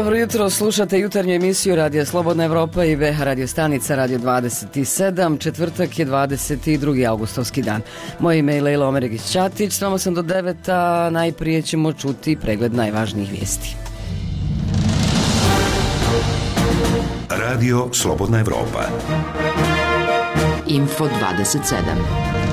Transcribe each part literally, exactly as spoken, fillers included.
Dobro jutro, slušate jutarnju emisiju Radija Slobodna Evropa i V H radio stanica Radio dvadeset sedam. Četvrtak je dvadeset drugi augustovski dan. Moje ime je Lejla Omeregić-Ćatić, s vama sam do deveta. Najprije ćemo čuti pregled najvažnijih vijesti. Radio Slobodna Evropa. Info dvadeset sedam.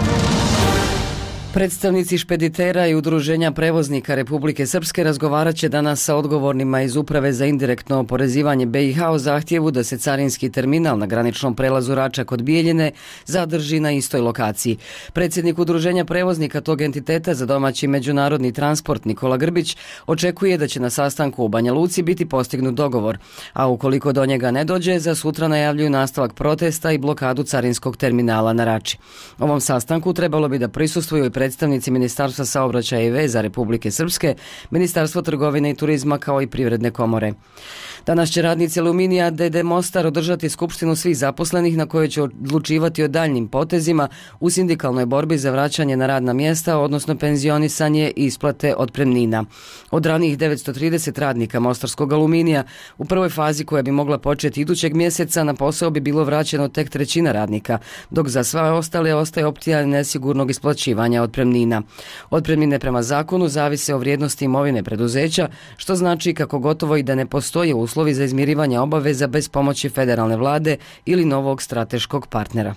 Predstavnici špeditera i udruženja prevoznika Republike Srpske razgovarat će danas sa odgovornima iz Uprave za indirektno oporezivanje B i H o zahtjevu da se carinski terminal na graničnom prelazu Rača kod Bijeljine zadrži na istoj lokaciji. Predsjednik udruženja prevoznika tog entiteta za domaći međunarodni transport Nikola Grbić očekuje da će na sastanku u Banja Luci biti postignut dogovor, a ukoliko do njega ne dođe, za sutra najavljuju nastavak protesta i blokadu carinskog terminala na Rači. Ovom sastanku trebalo bi da prisustvuju i predstavnici Ministarstva saobraćaja i veza Republike Srpske, Ministarstvo trgovine i turizma kao i privredne komore. Danas će radnici Aluminija D D Mostar održati skupštinu svih zaposlenih na kojoj će odlučivati o daljnim potezima u sindikalnoj borbi za vraćanje na radna mjesta, odnosno penzionisanje i isplate otpremnina. Od ranijih devetsto trideset radnika Mostarskog Aluminija u prvoj fazi koja bi mogla početi idućeg mjeseca na posao bi bilo vraćeno tek trećina radnika, dok za sve ostale ostaje opcija nesigurnog isplaćivanja otpremnina. Otpremnine prema zakonu zavise o vrijednosti imovine preduzeća, što znači kako gotovo i da ne postoje uslovi za izmirivanje obaveza bez pomoći federalne vlade ili novog strateškog partnera.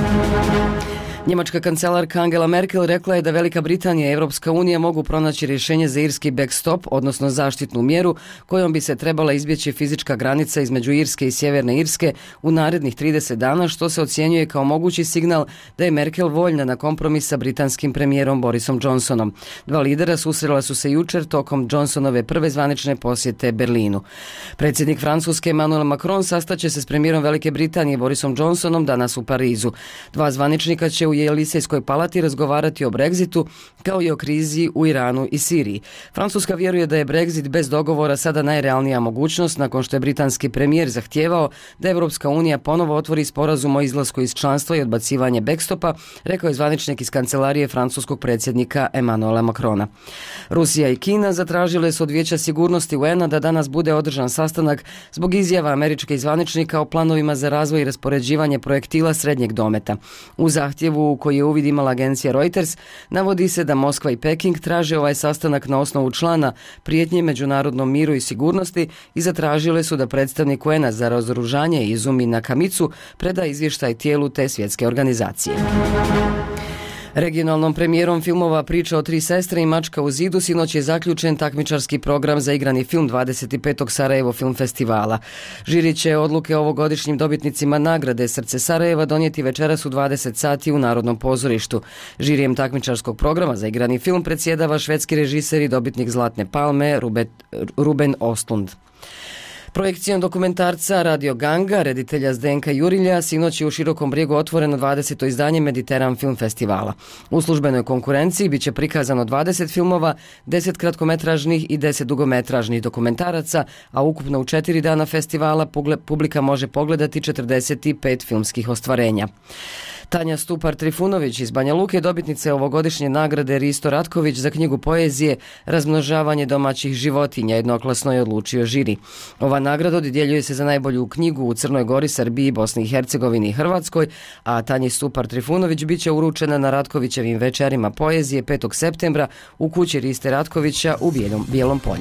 Njemačka kancelarka Angela Merkel rekla je da Velika Britanija i Evropska unija mogu pronaći rješenje za irski backstop, odnosno zaštitnu mjeru kojom bi se trebala izbjeći fizička granica između Irske i Sjeverne Irske u narednih trideset dana, što se ocjenjuje kao mogući signal da je Merkel voljna na kompromis sa britanskim premijerom Borisom Johnsonom. Dva lidera susrela su se jučer tokom Johnsonove prve zvanične posjete Berlinu. Predsjednik Francuske Emmanuel Macron sastaće se s premijerom Velike Britanije Borisom Johnsonom danas u Parizu. Dva zvaničnika će u Jelisejskoj palati razgovarati o Brexitu kao i o krizi u Iranu i Siriji. Francuska vjeruje da je Brexit bez dogovora sada najrealnija mogućnost nakon što je britanski premijer zahtijevao da Evropska unija ponovo otvori sporazum o izlasku iz članstva i odbacivanje backstopa, rekao je zvaničnik iz kancelarije francuskog predsjednika Emmanuela Macrona. Rusija i Kina zatražile su od Vijeća sigurnosti U N A da danas bude održan sastanak zbog izjava američkih zvaničnika o planovima za razvoj i raspoređivanje projektila srednjeg dometa. U zahtjevu u koji je uvid imala agencija Reuters, navodi se da Moskva i Peking traže ovaj sastanak na osnovu člana prijetnje međunarodnom miru i sigurnosti i zatražile su da predstavnik U N A za razoružanje Izumi Nakamitsu preda izvještaj tijelu te svjetske organizacije. Regionalnom premijerom filmova Priča o tri sestre i Mačka u zidu sinoć je zaključen takmičarski program za igrani film dvadeset petog Sarajevo film festivala. Žiri će odluke ovogodišnjim dobitnicima nagrade Srce Sarajeva donijeti večeras u dvadeset sati u Narodnom pozorištu. Žirijem takmičarskog programa za igrani film predsjedava švedski režiser i dobitnik Zlatne palme Ruben Ostlund. Projekcijom dokumentarca Radio Ganga, reditelja Zdenka Jurilja, sinoć je u Širokom Brijegu otvoreno dvadeseto izdanje Mediteran film festivala. U službenoj konkurenciji biće prikazano dvadeset filmova, deset kratkometražnih i deset dugometražnih dokumentaraca, a ukupno u četiri dana festivala publika može pogledati četrdeset pet filmskih ostvarenja. Tanja Stupar-Trifunović iz Banja Luke, dobitnice ovogodišnje nagrade Risto Ratković za knjigu poezije Razmnožavanje domaćih životinja, jednoglasno je odlučio žiri. Ova nagrada dodjeljuje se za najbolju knjigu u Crnoj Gori, Srbiji, Bosni i Hercegovini i Hrvatskoj, a Tanji Stupar-Trifunović biće uručena na Ratkovićevim večerima poezije petog septembra u kući Riste Ratkovića u Bijelom, Bijelom polju.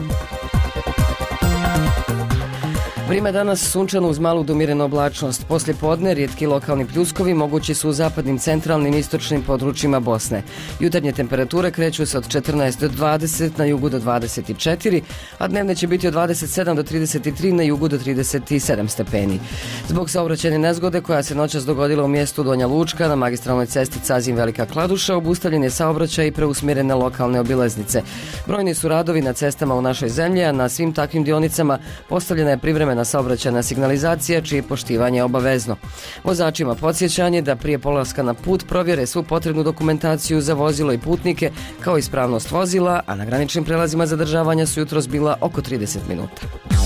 Vrijeme danas sunčano uz malu do umirenu oblačnost. Poslije podne rijetki lokalni pljuskovi mogući su u zapadnim, centralnim i istočnim područjima Bosne. Jutarnje temperature kreću se od četrnaest do dvadeset, na jugu do dvadeset četiri, a dnevne će biti od dvadeset sedam do trideset tri, na jugu do trideset sedam stepeni. Zbog saobraćajne nezgode koja se noćas dogodila u mjestu Donja Lučka na magistralnoj cesti Cazin Velika Kladuša, obustavljen je saobraćaj i preusmjerene lokalne obilaznice. Brojni su radovi na cestama u našoj zemlji, a na svim takvim dionicama postavljena je privremena saobraćajna signalizacija čije poštivanje je obavezno. Vozačima podsjećanje da prije polaska na put provjere svu potrebnu dokumentaciju za vozilo i putnike kao ispravnost vozila, a na graničnim prelazima zadržavanja su jutros bila oko trideset minuta.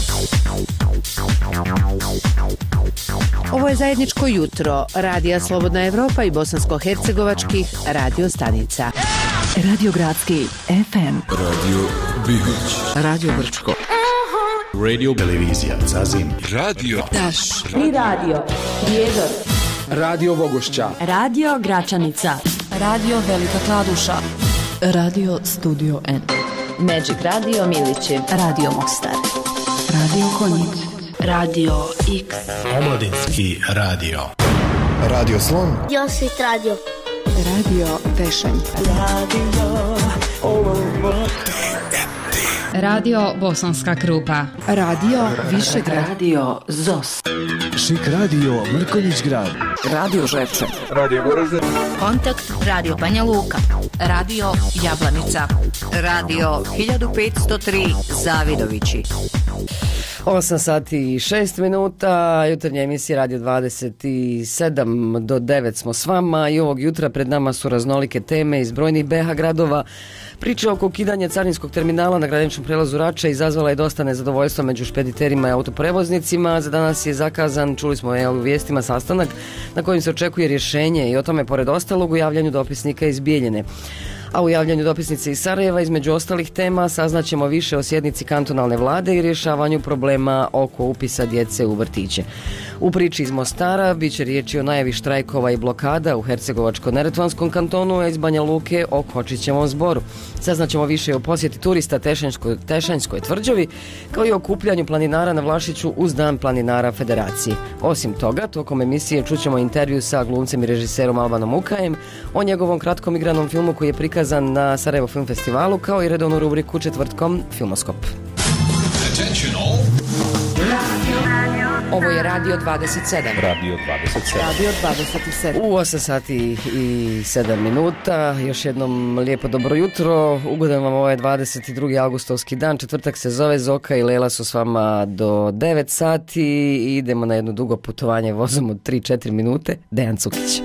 Ovo je zajedničko jutro Radija Slobodna Evropa i bosansko-hercegovačkih radio stanica. Radio Gradski F M, Radio Bihoć, Radio Brčko, Radio, televizija Zazim, radio Daš i radio Prijedor, radio Vogošća, radio Gračanica, radio Velika Kladuša, radio Studio N, Magic Radio Milići, radio Mostar, radio Konjic, radio X, Omladinski radio, radio Slon, Josit radio, radio Tešanj, radio Radio Bosanska Krupa, radio Višegrad, Radio Zos, Šik radio Mrkonjić Grad, Radio Žepče, radio Goražde, Kontakt Radio Banja Luka, radio Jablanica, radio hiljadu petsto tri Zavidovići. osam sati i šest minuta, jutarnja emisija Radio dvadeset sedam do devet smo s vama i ovog jutra pred nama su raznolike teme iz brojnih B iH gradova. Priča oko ukidanja carinskog terminala na graničnom prelazu Rača izazvala je dosta nezadovoljstva među špediterima i autoprevoznicima. Za danas je zakazan, čuli smo je u vijestima, sastanak na kojem se očekuje rješenje i o tome pored ostalog u javljanju dopisnika iz Bijeljine. A u javljanju dopisnice iz Sarajeva između ostalih tema saznaćemo više o sjednici kantonalne vlade i rješavanju problema oko upisa djece u vrtiće. U priči iz Mostara bit će riječi o najavi štrajkova i blokada u Hercegovačko-neretvanskom kantonu, a iz Banja Luke o Kočićevom zboru. Saznaćemo više o posjeti turista Tešanjskoj, Tešanjskoj tvrđavi, kao i o okupljanju planinara na Vlašiću uz Dan planinara Federacije. Osim toga, tokom emisije čućemo intervju sa glumcem i režiserom Albanom Ukajem o njegovom kratkom igranom filmu koji je prikazan na Sarajevo Film Festivalu, kao i redovnu rubriku četvrtkom Filmoskop. Ovo je Radio dvadeset sedam. radio dvadeset sedam. Radio dvadeset sedam. U osam sati i sedam minuta, još jednom lijepo dobro jutro, ugodan vam ovaj dvadeset drugi augustovski dan, četvrtak se zove, Zoka i Lela su s vama do devet sati i idemo na jedno dugo putovanje vozom od tri četiri minute, Dejan Cukić.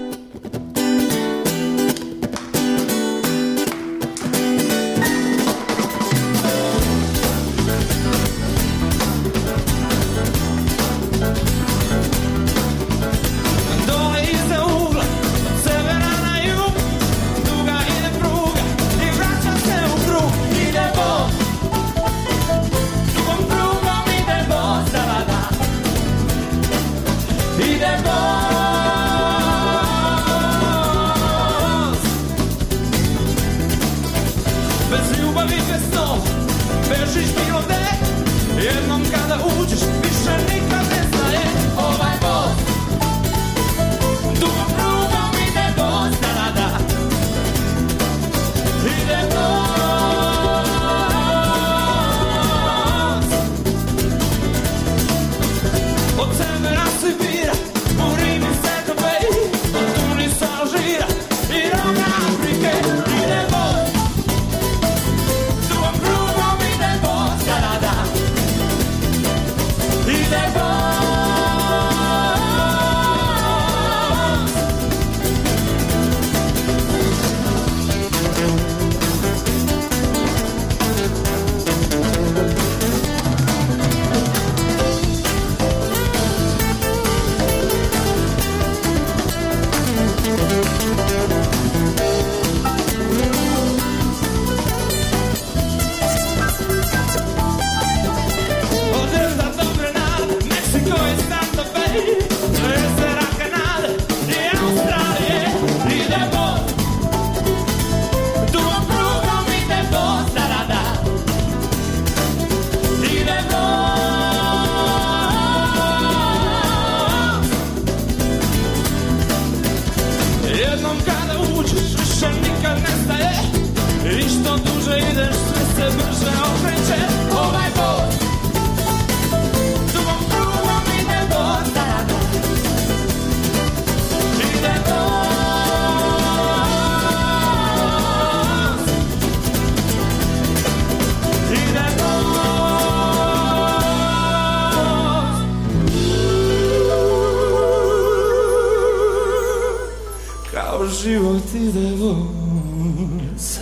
život ide voz.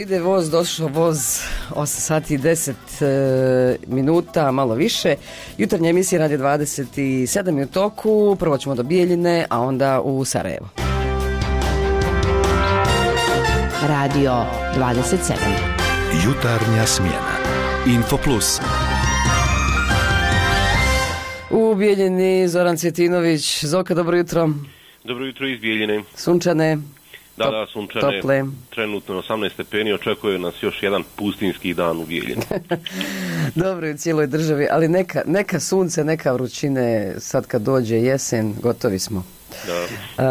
ide voz, došao voz, osam sati i deset e, minuta, malo više. Jutarnja emisija Radio dvadeset sedam je u toku, prvo ćemo do Bijeljine, a onda u Sarajevo. Radio dvadeset sedam. Jutarnja smjena. Info Plus. U Bijeljini Zoran Cvjetinović. Zoka, dobro jutro. Dobro jutro iz Bijeljine. Sunčane. Da, da, sunčane. Tople. Trenutno osamnaest stepeni, očekuje nas još jedan pustinski dan u Bijeljini. Dobro u cijeloj državi, ali neka, neka sunce, neka vrućine, sad kad dođe jesen, gotovi smo. Da.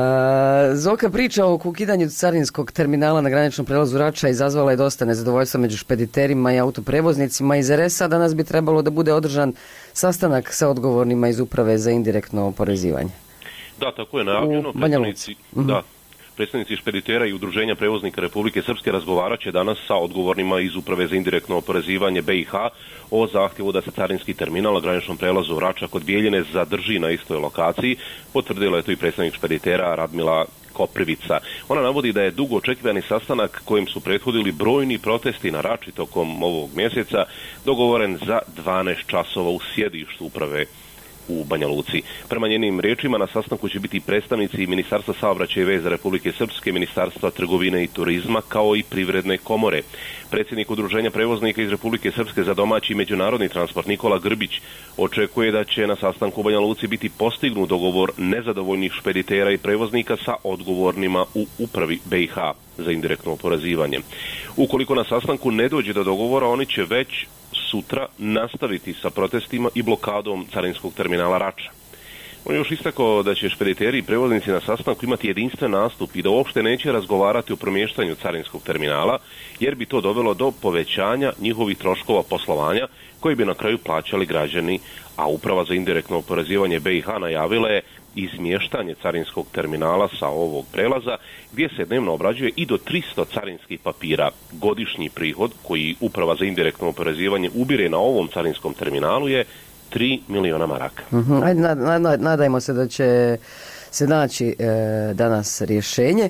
A, Zoka, priča o ukidanju carinskog terminala na graničnom prelazu Rača izazvala je dosta nezadovoljstva među špediterima i autoprevoznicima. Iz er es a danas bi trebalo da bude održan sastanak sa odgovornima iz Uprave za indirektno oporezivanje. Da, tako je najavljeno. Predstavnici, uh-huh. da, predstavnici špeditera i Udruženja prevoznika Republike Srpske razgovarat će danas sa odgovornima iz Uprave za indirektno oporezivanje be i ha o zahtjevu da se carinski terminal na graničnom prelazu Rača kod Bijeljine zadrži na istoj lokaciji. Potvrdila je to i predstavnik špeditera Radmila Koprivica. Ona navodi da je dugo očekivani sastanak kojim su prethodili brojni protesti na Rači tokom ovog mjeseca dogovoren za dvanaest časova u sjedištu uprave u Banja Luci. Prema njenim riječima na sastanku će biti predstavnici Ministarstva saobraćaja i veza Republike Srpske, Ministarstva trgovine i turizma kao i Privredne komore. Predsjednik Udruženja prevoznika iz Republike Srpske za domaći i međunarodni transport Nikola Grbić očekuje da će na sastanku u Banja Luci biti postignut dogovor nezadovoljnih špeditera i prevoznika sa odgovornima u Upravi be i ha za indirektno oporezivanje. Ukoliko na sastanku ne dođe do dogovora, oni će već sutra nastaviti sa protestima i blokadom carinskog terminala Rača. On je još istakao da će špediteri i prevoznici na sastanku imati jedinstven nastup i da uopšte neće razgovarati o premještanju carinskog terminala, jer bi to dovelo do povećanja njihovih troškova poslovanja koji bi na kraju plaćali građani, a Uprava za indirektno oporezivanje be i ha najavila je izmještanje carinskog terminala sa ovog prelaza gdje se dnevno obrađuje i do tristo carinskih papira. Godišnji prihod koji Uprava za indirektno oporezivanje ubire na ovom carinskom terminalu je tri miliona maraka. Uh-huh. Ajde, nad, nad, nadajmo se da će se naći e, danas rješenje.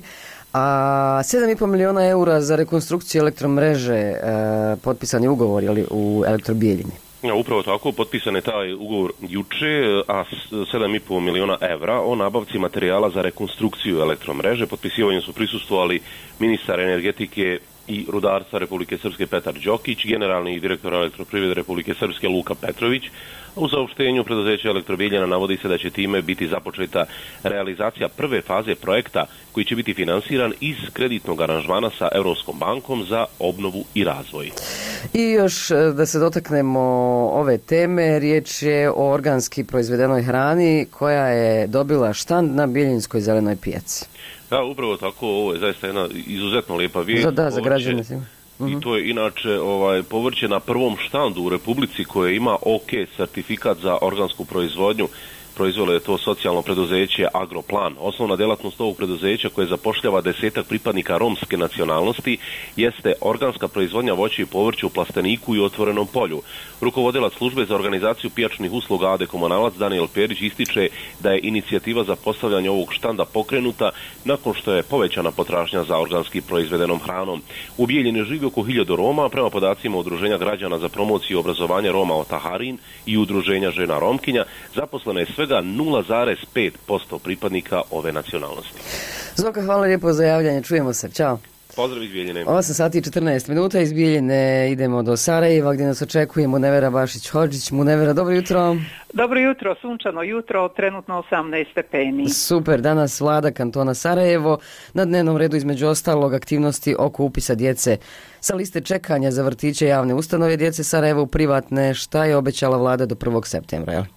A sedam i pol miliona eura za rekonstrukciju elektromreže, e, potpisan je ugovor jeli, u Elektrobijeljini. Ja, upravo tako, potpisan je taj ugovor juče, a sedam i pol miliona evra o nabavci materijala za rekonstrukciju elektromreže. Potpisivanju su prisustvovali ministar energetike i rudarstva Republike Srpske Petar Đokić, generalni direktor Elektroprivrede Republike Srpske Luka Petrović. U saopštenju preduzeća Elektrobijeljina navodi se da će time biti započeta realizacija prve faze projekta koji će biti finansiran iz kreditnog aranžmana sa Europskom bankom za obnovu i razvoj. I još da se dotaknemo ove teme, riječ je o organski proizvedenoj hrani koja je dobila štand na Bijeljinskoj zelenoj pijaci. Da, upravo tako, ovo je zaista jedna izuzetno lijepa vijest. Da, da, za građane. I to je inače ovaj, povrće na prvom štandu u Republici koje ima OK certifikat za organsku proizvodnju. Proizvelo je to socijalno preduzeće Agroplan. Osnovna djelatnost ovog preduzeća koje zapošljava desetak pripadnika romske nacionalnosti jeste organska proizvodnja voća i povrća u plasteniku i otvorenom polju. Rukovodilac službe za organizaciju pijačnih usluga A D Komunalac Daniel Perić ističe da je inicijativa za postavljanje ovog štanda pokrenuta nakon što je povećana potražnja za organski proizvedenom hranom. U Bijeljini živi oko hiljadu Roma, prema podacima Udruženja građana za promociju obrazovanja Roma Otaharin i Udruženja žena Romkinja, zaposleno je svega nula zarez pet posto pripadnika ove nacionalnosti. Zoka, hvala lijepo za javljanje, čujemo se, čao. Pozdrav iz Bijeljine. osam sati i četrnaest minuta, iz Bijeljine idemo do Sarajeva gdje nas očekuje Munevera Bašić-Hodžić. Munevera, dobro jutro. Dobro jutro, sunčano jutro, trenutno osamnaest stepeni. Super, danas vlada kantona Sarajevo, na dnevnom redu između ostalog aktivnosti oko upisa djece sa liste čekanja za vrtiće javne ustanove djece Sarajevo u privatne, šta je obećala vlada do prvog septembra, jel?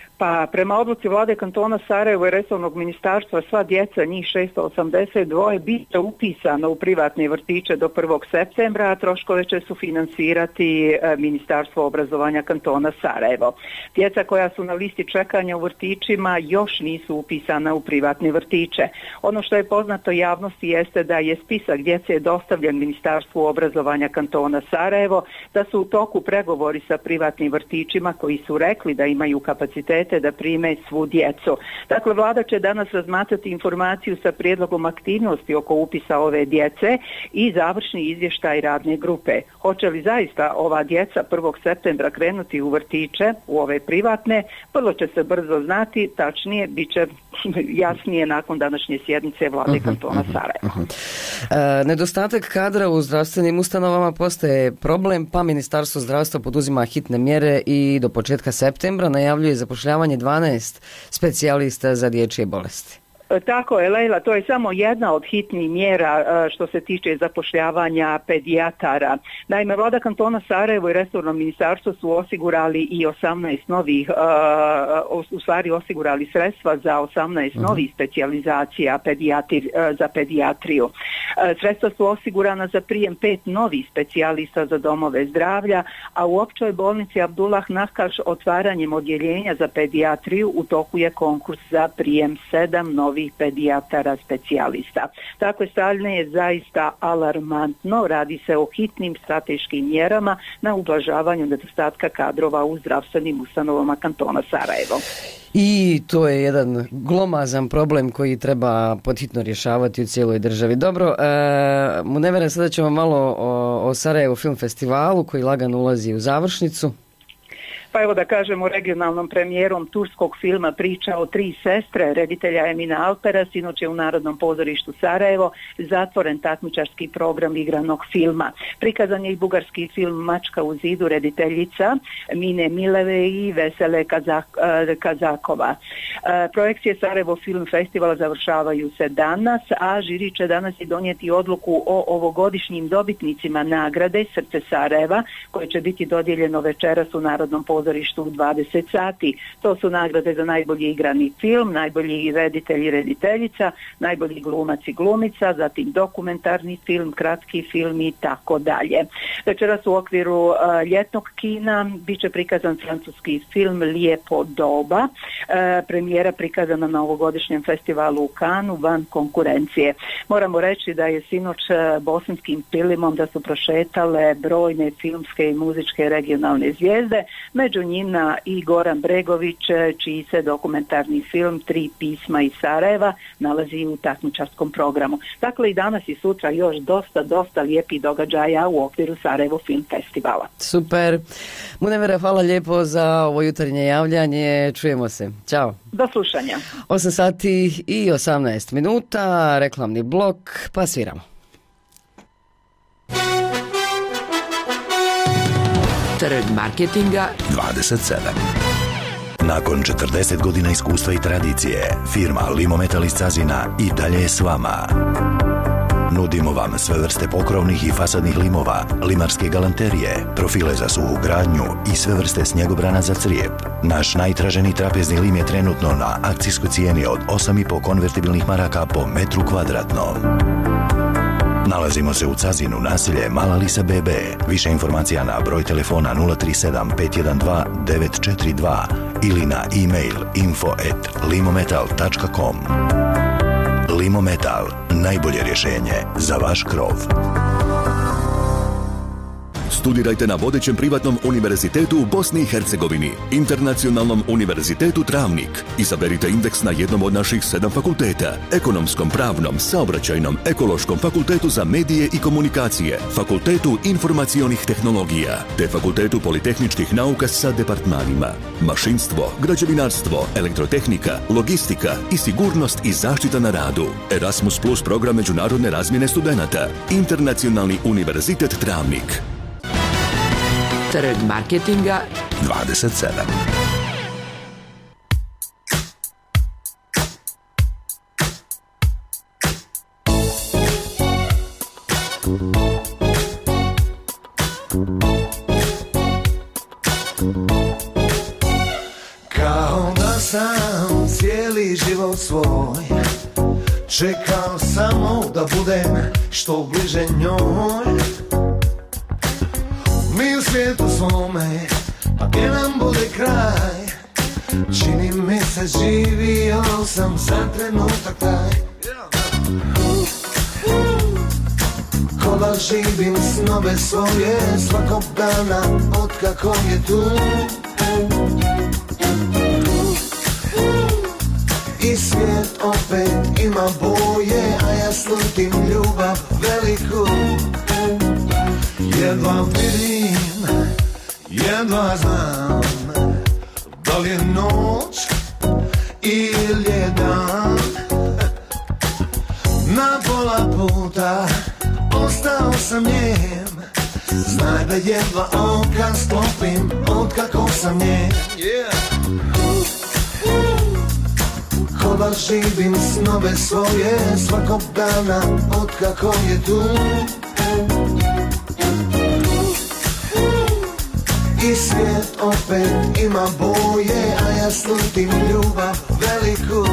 Pa prema odluci vlade kantona Sarajevo i resornog ministarstva sva djeca, njih šesto osamdeset dva, biti upisana u privatne vrtiće do prvog septembra, a troškove će sufinansirati Ministarstvo obrazovanja kantona Sarajevo. Djeca koja su na listi čekanja u vrtićima još nisu upisana u privatne vrtiće. Ono što je poznato javnosti jeste da je spisak djece dostavljen Ministarstvu obrazovanja kantona Sarajevo, da su u toku pregovori sa privatnim vrtićima koji su rekli da imaju kapacitet kapacitete da prime svu djecu. Dakle, vlada će danas razmatrati informaciju sa prijedlogom aktivnosti oko upisa ove djece i završni izvještaj radne grupe. Hoće li zaista ova djeca prvog septembra krenuti u vrtiće, u ove privatne, vrlo će se brzo znati, tačnije bit će jasnije nakon današnje sjednice vlade kantona Sarajevo. E, nedostatak kadra u zdravstvenim ustanovama postaje problem, pa Ministarstvo zdravstva poduzima hitne mjere i do početka septembra najavljuje zapošljavanje dvanaest specijalista za dječje bolesti. Tako je, Lejla, to je samo jedna od hitnih mjera što se tiče zapošljavanja pedijatara. Naime, vlada kantona Sarajevo i resorno ministarstvo su osigurali i osamnaest novih, u stvari osigurali sredstva za osamnaest uh-huh. novih specijalizacija pedijatri, za pedijatriju. Sredstva su osigurana za prijem pet novih specijalista za domove zdravlja, a u općoj bolnici Abdullah Nakaš otvaranjem odjeljenja za pedijatriju u toku je konkurs za prijem sedam novih pedijatara specijalista. Takve stanje je zaista alarmantno, radi se o hitnim strateškim mjerama na ublažavanju nedostatka kadrova u zdravstvenim ustanovama kantona Sarajevo. I to je jedan glomazan problem koji treba podhitno rješavati u cijeloj državi. Dobro, e, Munevere, sada ćemo malo o, o Sarajevo film festivalu koji lagano ulazi u završnicu. Pa evo da kažemo regionalnom premijerom turskog filma Priča o tri sestre reditelja Emina Alpera sinoć je u Narodnom pozorištu Sarajevo zatvoren takmičarski program igranog filma. Prikazan je i bugarski film Mačka u zidu rediteljica Mine Mileve i Vesele Kazak, Kazakova. Projekcije Sarajevo Film Festivala završavaju se danas, a žiri će danas i donijeti odluku o ovogodišnjim dobitnicima nagrade Srce Sarajeva koje će biti dodijeljeno večeras u Narodnom pozorištu u dvadeset sati. To su nagrade za najbolji igrani film, najbolji reditelj i rediteljica, najbolji glumac i glumica, zatim dokumentarni film, kratki film i tako dalje. Večeras u okviru uh, ljetnog kina bit će prikazan francuski film Lijepo doba, uh, premijera prikazana na ovogodišnjem festivalu u Kanu van konkurencije. Moramo reći da je sinoć uh, bosanskim filmom da su prošetale brojne filmske i muzičke regionalne zvijezde, među njima i Goran Bregović, čiji se dokumentarni film Tri pisma iz Sarajeva nalazi u takmičarskom programu. Dakle, i danas i sutra još dosta, dosta lijepih događaja u okviru Sarajevo Film Festivala. Super. Munevere, hvala lijepo za ovo jutarnje javljanje. Čujemo se. Ćao. Do slušanja. osam sati i osamnaest minuta, reklamni blok, pa sviramo. Trg marketinga dvadeset sedam. Nakon četrdeset godina iskustva i tradicije, firma Limometal iz Cazina i dalje je s vama. Nudimo vam sve vrste pokrovnih i fasadnih limova, limarske galanterije, profile za suhu gradnju i sve vrste snjegobrana za crijep. Naš najtraženiji trapezni lim je trenutno na akcijskoj cijeni od osam i po konvertibilnih maraka po metru kvadratnom. Nalazimo se u Cazinu, naselje Mala Lisa B B. Više informacija na broj telefona nula tri sedam pet jedan dva devet četiri dva ili na e-mail info at limometal tačka com. Limometal, najbolje rješenje za vaš krov. Studirajte na vodećem privatnom univerzitetu u Bosni i Hercegovini, Internacionalnom univerzitetu Travnik. Izaberite indeks na jednom od naših sedam fakulteta: ekonomskom, pravnom, saobraćajnom, ekološkom, fakultetu za medije i komunikacije, fakultetu informacionih tehnologija, te fakultetu politehničkih nauka sa departmanima mašinstvo, građevinarstvo, elektrotehnika, logistika i sigurnost i zaštita na radu. Erasmus Plus program međunarodne razmjene studenata. Internacionalni univerzitet Travnik. Trg marketinga dvadeset sedam. Kao da sam cijeli život svoj čekao samo da budem što bliže njoj. Mi u svijetu svome, pa gdje nam bude kraj, čini mi se živio sam za trenutak taj. Ko da živim snove svoje svakog dana otkako je tu. ima boje, a ja slutim ljubav veliku. Jedva vidim, jedva znam, da li je noć ili je dan. Na pola puta ostao sam njem, znaj da jedva oka sklopim otkako sam njem. Ko da živim snove svoje svakog dana otkako je tu. I svijet opet ima boje, a ja slutim ljubav veliku.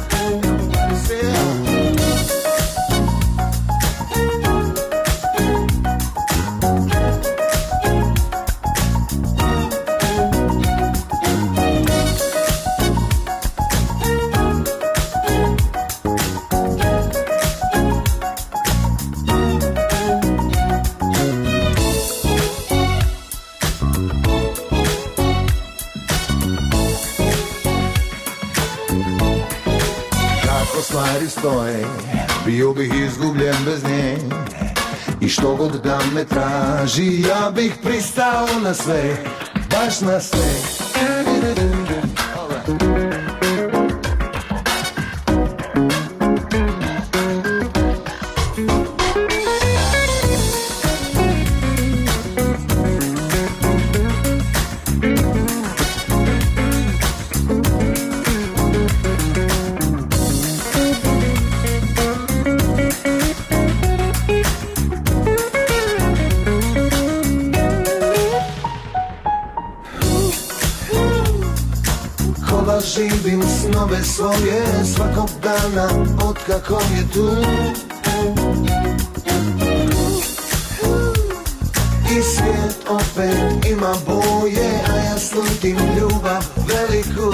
Stvari stoje, bio bih izgubljen bez nje. I što god da me traži, ja bih pristao na sve, baš na sve. Živim snove svoje svakog dana otkako je tu. I svijet opet ima boje, a ja slutim ljubav veliku.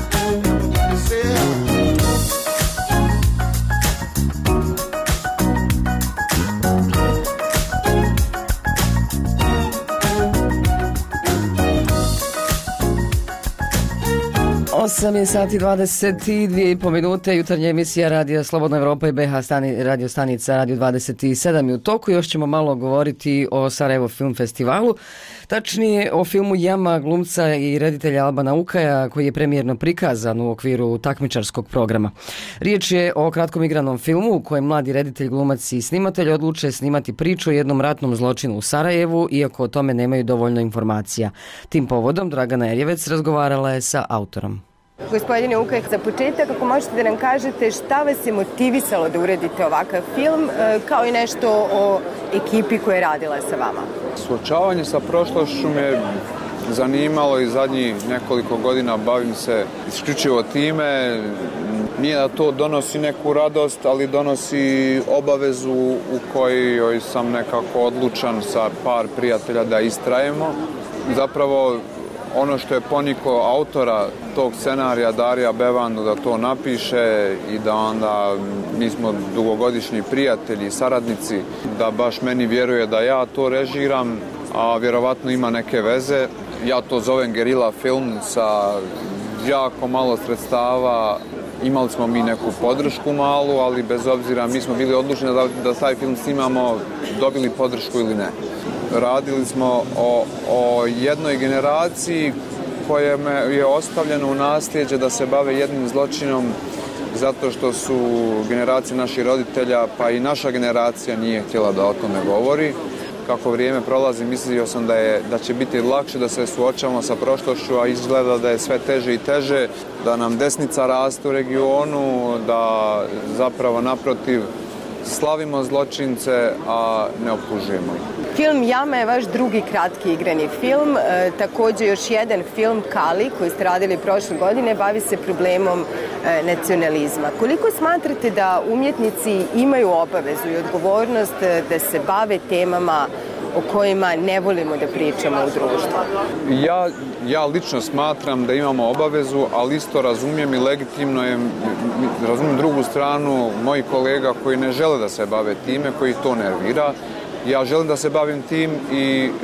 osam je sati dvadeset dvije i po minute, jutarnja emisija Radija Slobodna Evropa i B H stani, radio stanica Radio dvadeset sedam je u toku. Još ćemo malo govoriti o Sarajevo Film Festivalu, tačnije o filmu Jama glumca i reditelja Albana Ukaja koji je premijerno prikazan u okviru takmičarskog programa. Riječ je o kratkom igranom filmu u kojem mladi reditelj, glumac i snimatelj odluče snimati priču o jednom ratnom zločinu u Sarajevu, iako o tome nemaju dovoljno informacija. Tim povodom Dragana Erjevec razgovarala je sa autorom. Gospodine Ukaj, za početak, ako možete da nam kažete šta vas je motivisalo da uradite ovakav film, kao i nešto o ekipi koja je radila sa vama? Suočavanje sa prošlošću me zanimalo i zadnjih nekoliko godina bavim se isključivo time. Nije da to donosi neku radost, ali donosi obavezu u kojoj sam nekako odlučan sa par prijatelja da istrajemo. Zapravo, ono što je poniko autora tog scenarija, Darija Bevandu, da to napiše i da onda mi smo dugogodišnji prijatelji i saradnici, da baš meni vjeruje da ja to režiram, a vjerovatno ima neke veze. Ja to zovem gerila film sa jako malo sredstava. Imali smo mi neku podršku malu, ali bez obzira mi smo bili odlučeni da, da taj film snimamo, dobili podršku ili ne. Radili smo o, o jednoj generaciji koja je ostavljena u nasljeđe da se bave jednim zločinom zato što su generacije naših roditelja, pa i naša generacija nije htjela da o tome govori. Kako vrijeme prolazi, mislio sam da, je, da će biti lakše da se suočavamo sa prošlošću, a izgleda da je sve teže i teže, da nam desnica raste u regionu, da zapravo naprotiv slavimo zločince, a ne optužujemo ih. Film Jama je vaš drugi kratki igrani film, e, također još jedan film Kali koji ste radili prošle godine bavi se problemom e, nacionalizma. Koliko smatrate da umjetnici imaju obavezu i odgovornost e, da se bave temama o kojima ne volimo da pričamo u društvu? Ja, ja lično smatram da imamo obavezu, ali isto razumijem i legitimno je, razumijem drugu stranu mojih kolega koji ne žele da se bave time, koji to nervira. Ja želim da se bavim tim i e,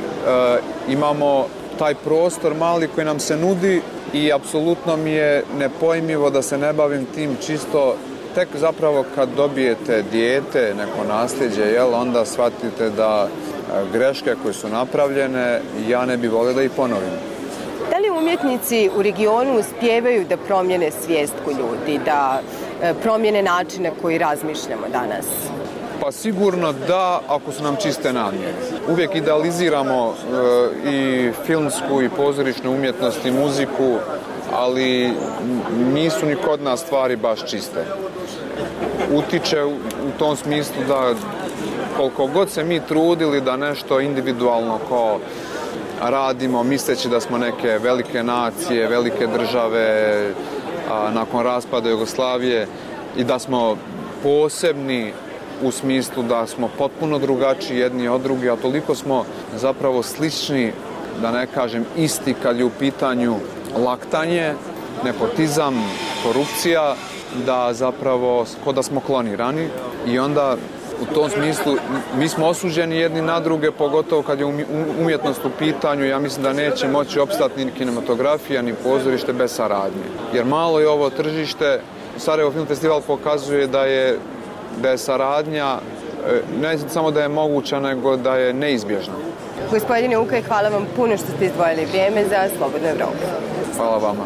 imamo taj prostor mali koji nam se nudi i apsolutno mi je nepojmljivo da se ne bavim tim čisto tek zapravo kad dobijete dijete, neko nasljeđe, jel, onda shvatite da greške koje su napravljene, ja ne bih volio da ih ponovim. Da li umjetnici u regionu uspijevaju da promijene svijest kod ljudi, da promijene načine koji razmišljamo danas? Pa sigurno da, ako su nam čiste namjere. Uvijek idealiziramo e, i filmsku i pozorišnu umjetnost i muziku, ali nisu ni kod nas stvari baš čiste. Utiče u, u tom smislu da koliko god se mi trudili da nešto individualno kao radimo, misleći da smo neke velike nacije, velike države a, nakon raspada Jugoslavije i da smo posebni u smislu da smo potpuno drugačiji jedni od drugih, a toliko smo zapravo slični, da ne kažem isti kad je u pitanju laktanje, nepotizam, korupcija, da zapravo ko da smo klonirani i onda u tom smislu mi smo osuđeni jedni na druge, pogotovo kad je umjetnost u pitanju. Ja mislim da neće moći opstati ni kinematografija, ni pozorište bez saradnje. Jer malo je ovo tržište, Sarajevo Film Festival pokazuje da je, da je saradnja, ne samo da je moguća, nego da je neizbježna. Gospodine Ukaj, hvala vam puno što ste izdvojili vrijeme za Slobodnu Evropu. Hvala vama.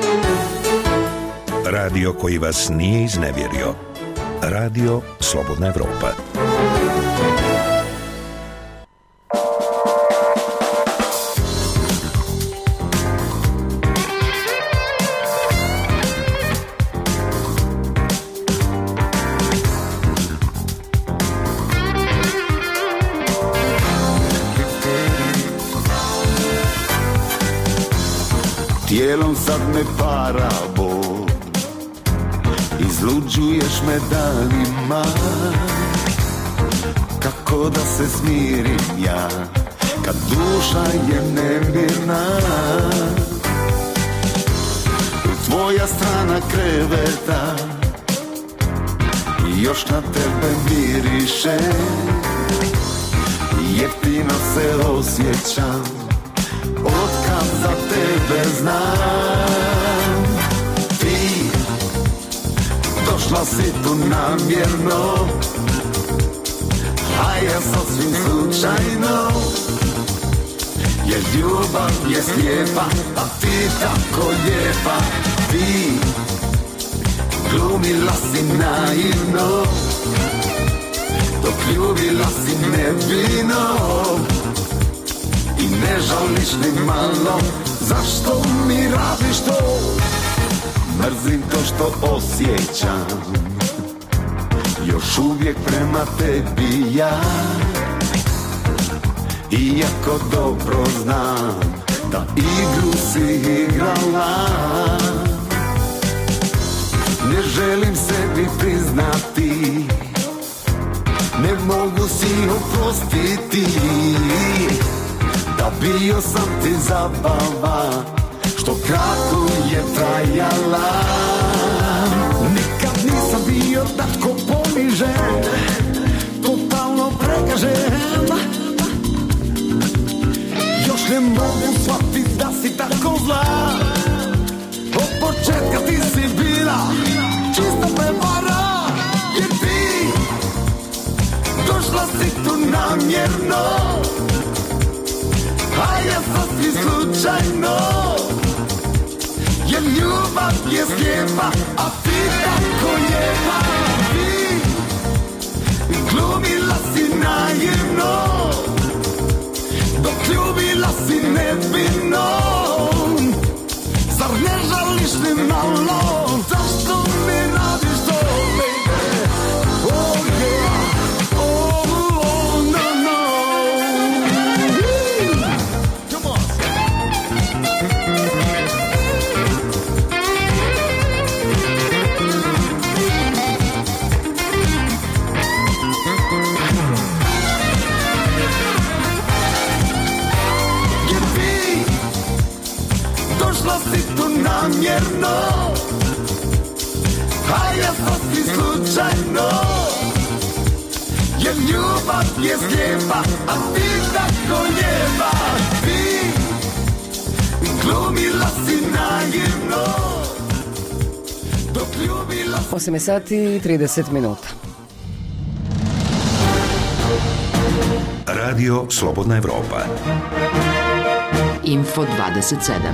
Radio koji vas nije iznevjerio. Radio Slobodna Evropa. Tijelom sad me para bol, izluđuješ me danima. Kako da se smirim ja, kad duša je nemirna. Tvoja strana kreveta još na tebe miriše. Jeftino se osjećam otkad za tebe znam. Ti došla si tu namjerno, a ja sasvim slučajno. Jer ljubav je slijepa, a ti tako lijepa. Ti glumila si naivno, dok ljubila si nevino. I ne žališ ni malo, zašto mi radiš to? Mrzim to što osjećam, još uvijek prema tebi ja. Iako dobro znam da igru si igrala. Ne želim sebi priznati, ne mogu si oprostiti, da bio sam ti zabava, što kratko je trajala. Nikad nisam bio tako ponižen, totalno pregažen. Još ne mogu shvatit da si tako zla. Od početka ti si bila čista prevara. Jer ti došla si tu namjerno, a ja sasvim slučajno. Jer ljubav je slijepa, a ti tako lijepa. Ti glumila si naivno, dok ljubila si nevino. Zar ne žališ ni malo, zašto mi radiš to, baby? Oh yeah, oh, oh no, no. Došla si tu namjerno, a ja sasvim slučajno. Jer ljubav je slijepa, a ti tako lijepa. Ti glumila si naivno, dok ljubila si osam sati i trideset minuta. Radio Slobodna Evropa. Info dvadeset sedam.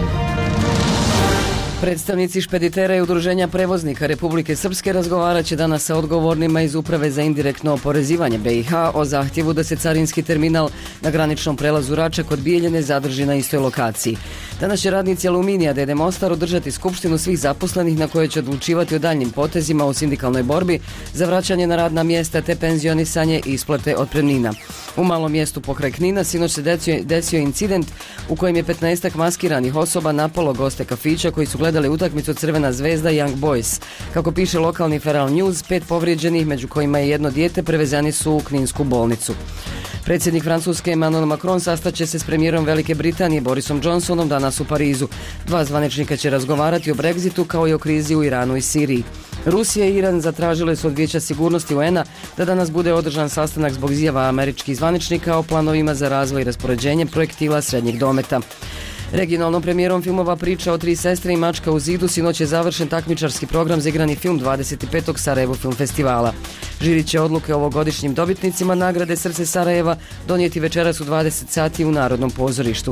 Predstavnici špeditera i udruženja prevoznika Republike Srpske razgovarat će danas sa odgovornima iz Uprave za indirektno oporezivanje B i H o zahtjevu da se carinski terminal na graničnom prelazu Rača kod Bijeljine zadrži na istoj lokaciji. Danas će radnici Aluminija Dede Mostar održati skupštinu svih zaposlenih na kojoj će odlučivati o daljnim potezima u sindikalnoj borbi za vraćanje na radna mjesta te penzionisanje i isplate otpremnina. U malom mjestu pokraj Knina sinoć se desio, desio incident u kojem je petnaestak maskiranih osoba napalo goste kafića koji su gledali utakmicu Crvena zvezda Young Boys. Kako piše lokalni Feral News, pet povrijeđenih, među kojima je jedno dijete, prevezani su u Kninsku bolnicu. Predsjednik Francuske Emmanuel Macron sastaće se s premijerom Velike Britanije Borisom Johnsonom danas u Parizu. Dva zvaničnika će razgovarati o Brexitu kao i o krizi u Iranu i Siriji. Rusija i Iran zatražile su od Vijeća sigurnosti U N-a da danas bude održan sastanak zbog izjava američkih zvaničnika o planovima za razvoj i raspoređenje projektila srednjeg dometa. Regionalnom premijerom filmova Priča o tri sestre i Mačka u zidu sinoć je završen takmičarski program za igrani film dvadeset petog Sarajevo film festivala. Žiri će odluke o ovogodišnjim dobitnicima nagrade Srce Sarajeva donijeti večeras u dvadeset sati u Narodnom pozorištu.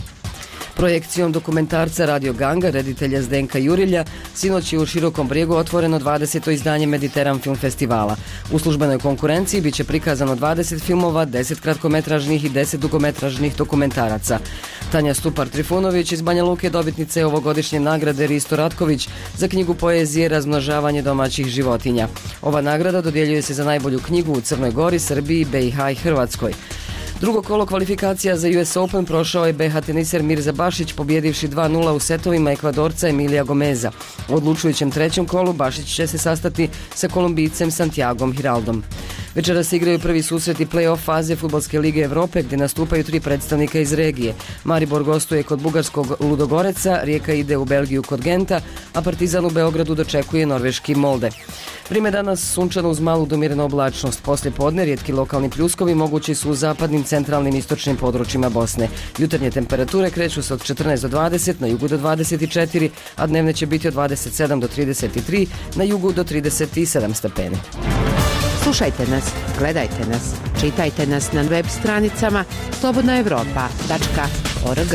Projekcijom dokumentarca Radio Ganga, reditelja Zdenka Jurilja, sinoć je u Širokom Brijegu otvoreno dvadeseto izdanje Mediteran film festivala. U službenoj konkurenciji biće prikazano dvadeset filmova, deset kratkometražnih i deset dugometražnih dokumentaraca. Tanja Stupar-Trifunović iz Banja Luke dobitnica je ovogodišnje nagrade Risto Ratković za knjigu poezije Razmnožavanje domaćih životinja. Ova nagrada dodjeljuje se za najbolju knjigu u Crnoj Gori, Srbiji, B i H i Hrvatskoj. Drugo kolo kvalifikacija za U S Open prošao je B H teniser Mirza Bašić pobjedivši dva nula u setovima Ekvadorca Emilija Gomeza. U odlučujućem trećem kolu Bašić će se sastati sa Kolumbijcem Santiagom Hiraldom. Večera se igraju prvi susreti play-off faze Fudbalske lige Evrope gdje nastupaju tri predstavnika iz regije. Maribor gostuje kod bugarskog Ludogoreca, Rijeka ide u Belgiju kod Genta, a Partizan u Beogradu dočekuje norveški Molde. Vrijeme danas sunčano uz malu do mirnu oblačnost. Poslije podne rijetki lokalni pljuskovi mogući su u zapadnim, centralnim i istočnim područjima Bosne. Jutarnje temperature kreću se od četrnaest do dvadeset, na jugu do dvadeset četiri, a dnevne će biti od dvadeset sedam do trideset tri, na jugu do trideset sedam stepeni. Slušajte nas, gledajte nas, čitajte nas na web stranicama slobodna evropa tačka org.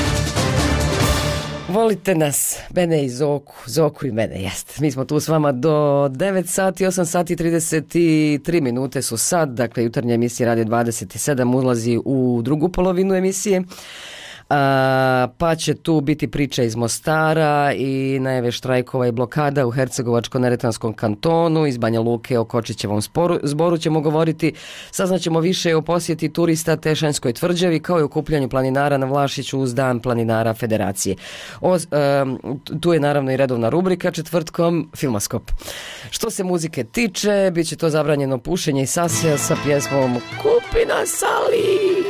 Volite nas, mene i Zoku, Zoku i mene, jest. Mi smo tu s vama do devet sati, osam sati trideset tri minute su sad, dakle jutarnja emisija Radio dvadeset sedam ulazi u drugu polovinu emisije. A, pa će tu biti priča iz Mostara i najave štrajkova i blokada u Hercegovačko-neretvanskom kantonu. Iz Banja Luke o Kočićevom sporu, zboru ćemo govoriti. Saznaćemo više o posjeti turista Tešanjskoj tvrđavi kao i o kupljanju planinara na Vlašiću uz dan planinara Federacije. O, a, tu je naravno i redovna rubrika četvrtkom Filmoskop. Što se muzike tiče, bit će to zabranjeno pušenje i sasija sa pjesmom Kupi nas Ali.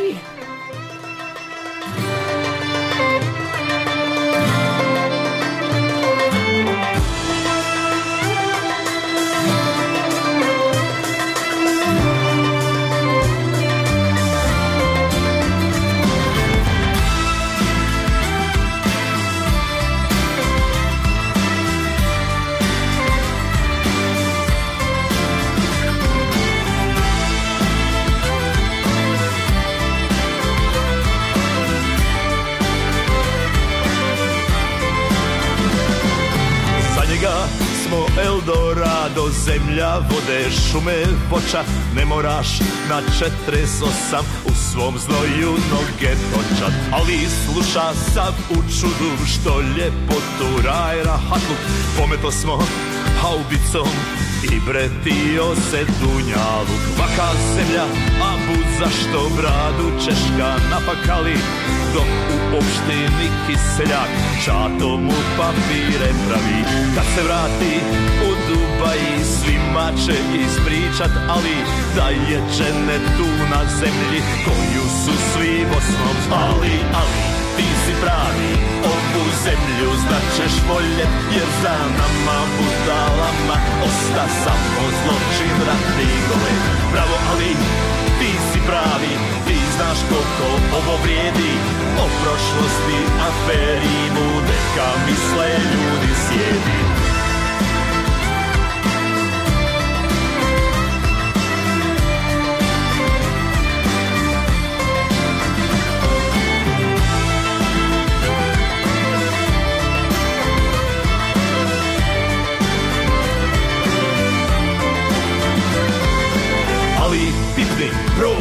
Eldorado, zemlja, vode, šume, voća. Ne moraš na četrdeset osam u svom znoju noge točat. Ali sluša sav u čudu što ljepotu raj rahatluk. Pometo smo haubicom i bretio se Dunjaluk. Vaka zemlja, a bud zašto bradu Češka napakali, dok u opštini Kiseljak čato mu papire pravi. Kad se vrati u Dubaji svima će ispričat, ali da je džene tu na zemlji koju su svi Bosnom zvali. Ali ti si pravi, ovu zemlju značeš voljet, jer za nama budalama osta samo zločin, rat i gole. Bravo, ali ti si pravi, ti znaš koliko ovo vrijedi. O prošlosti, aferi, neka misle ljudi sjedi.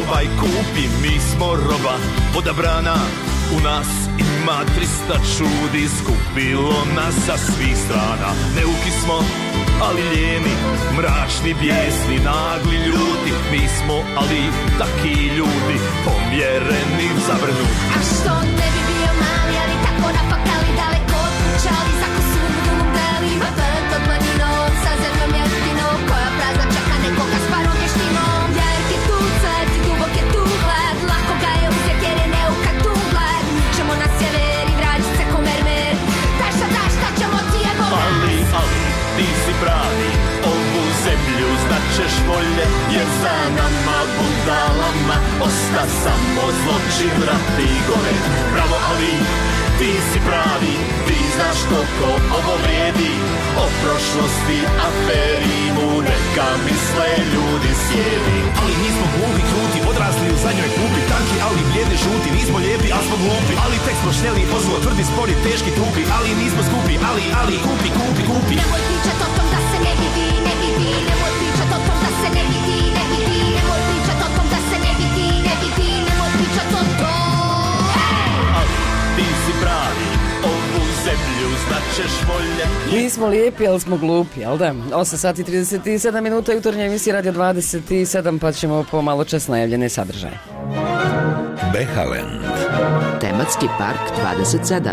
probaj, kupi, mi smo roba odabrana. U nas ima trista čudi, skupilo nas sa svih strana. Neuki smo, ali lijeni, mračni, bijesni, nagli, ljuti. Mi smo, ali taki ljudi, pomjereni, zavrnuti. A što ne bi bio mali, ali tako napakali, daleko od kuća, ali za kosu budu dali. Vrt od planinom, sa zemljom jeftinom, koja prazna čeka nekoga s parom vještinom. Jer je tu cvet, dubok je tu gled, lako ga je uzet jer je neuka tu gled. Ćemo na sjever i vraćit se ko mermer, daj šta daj šta ćemo ti je bolje. Ali, ali, ti si pravi, ovu zemlju značeš volje, jer za nama budalama osta samo zločin, rat i gore. Bravo, ali ti si pravi, ti znaš koliko ovo vrijedi. O prošlosti, aferi mu neka misle ljudi sjedi. Ali nismo glupi, kruti, odrasli u zadnjoj klupi, tanki, ali blijedi, žuti, nismo lijepi, ali smo glupi. Ali tek smo šneli, pozlo, tvrdi, spori, teški, tupi, ali nismo skupi, ali, ali, kupi, kupi, kupi. Nemoj pričat o tom da se ne vidi, ne vidi, nemoj pričat o tom da se ne vidi, ne vidi, nemoj pričat o tom da se ne vidi, ne vidi, nemoj pričat o tom. Ali ti si pravi, ovu zemlju značeš volje. Nismo lijepi, ali smo glupi, jel da? osam sati i trideset sedam minuta, jutarnja emisija Radio dvadeset sedam, pa ćemo po malo čas najavljene sadržaje. Behalen. Tematski park dvadeset sedam.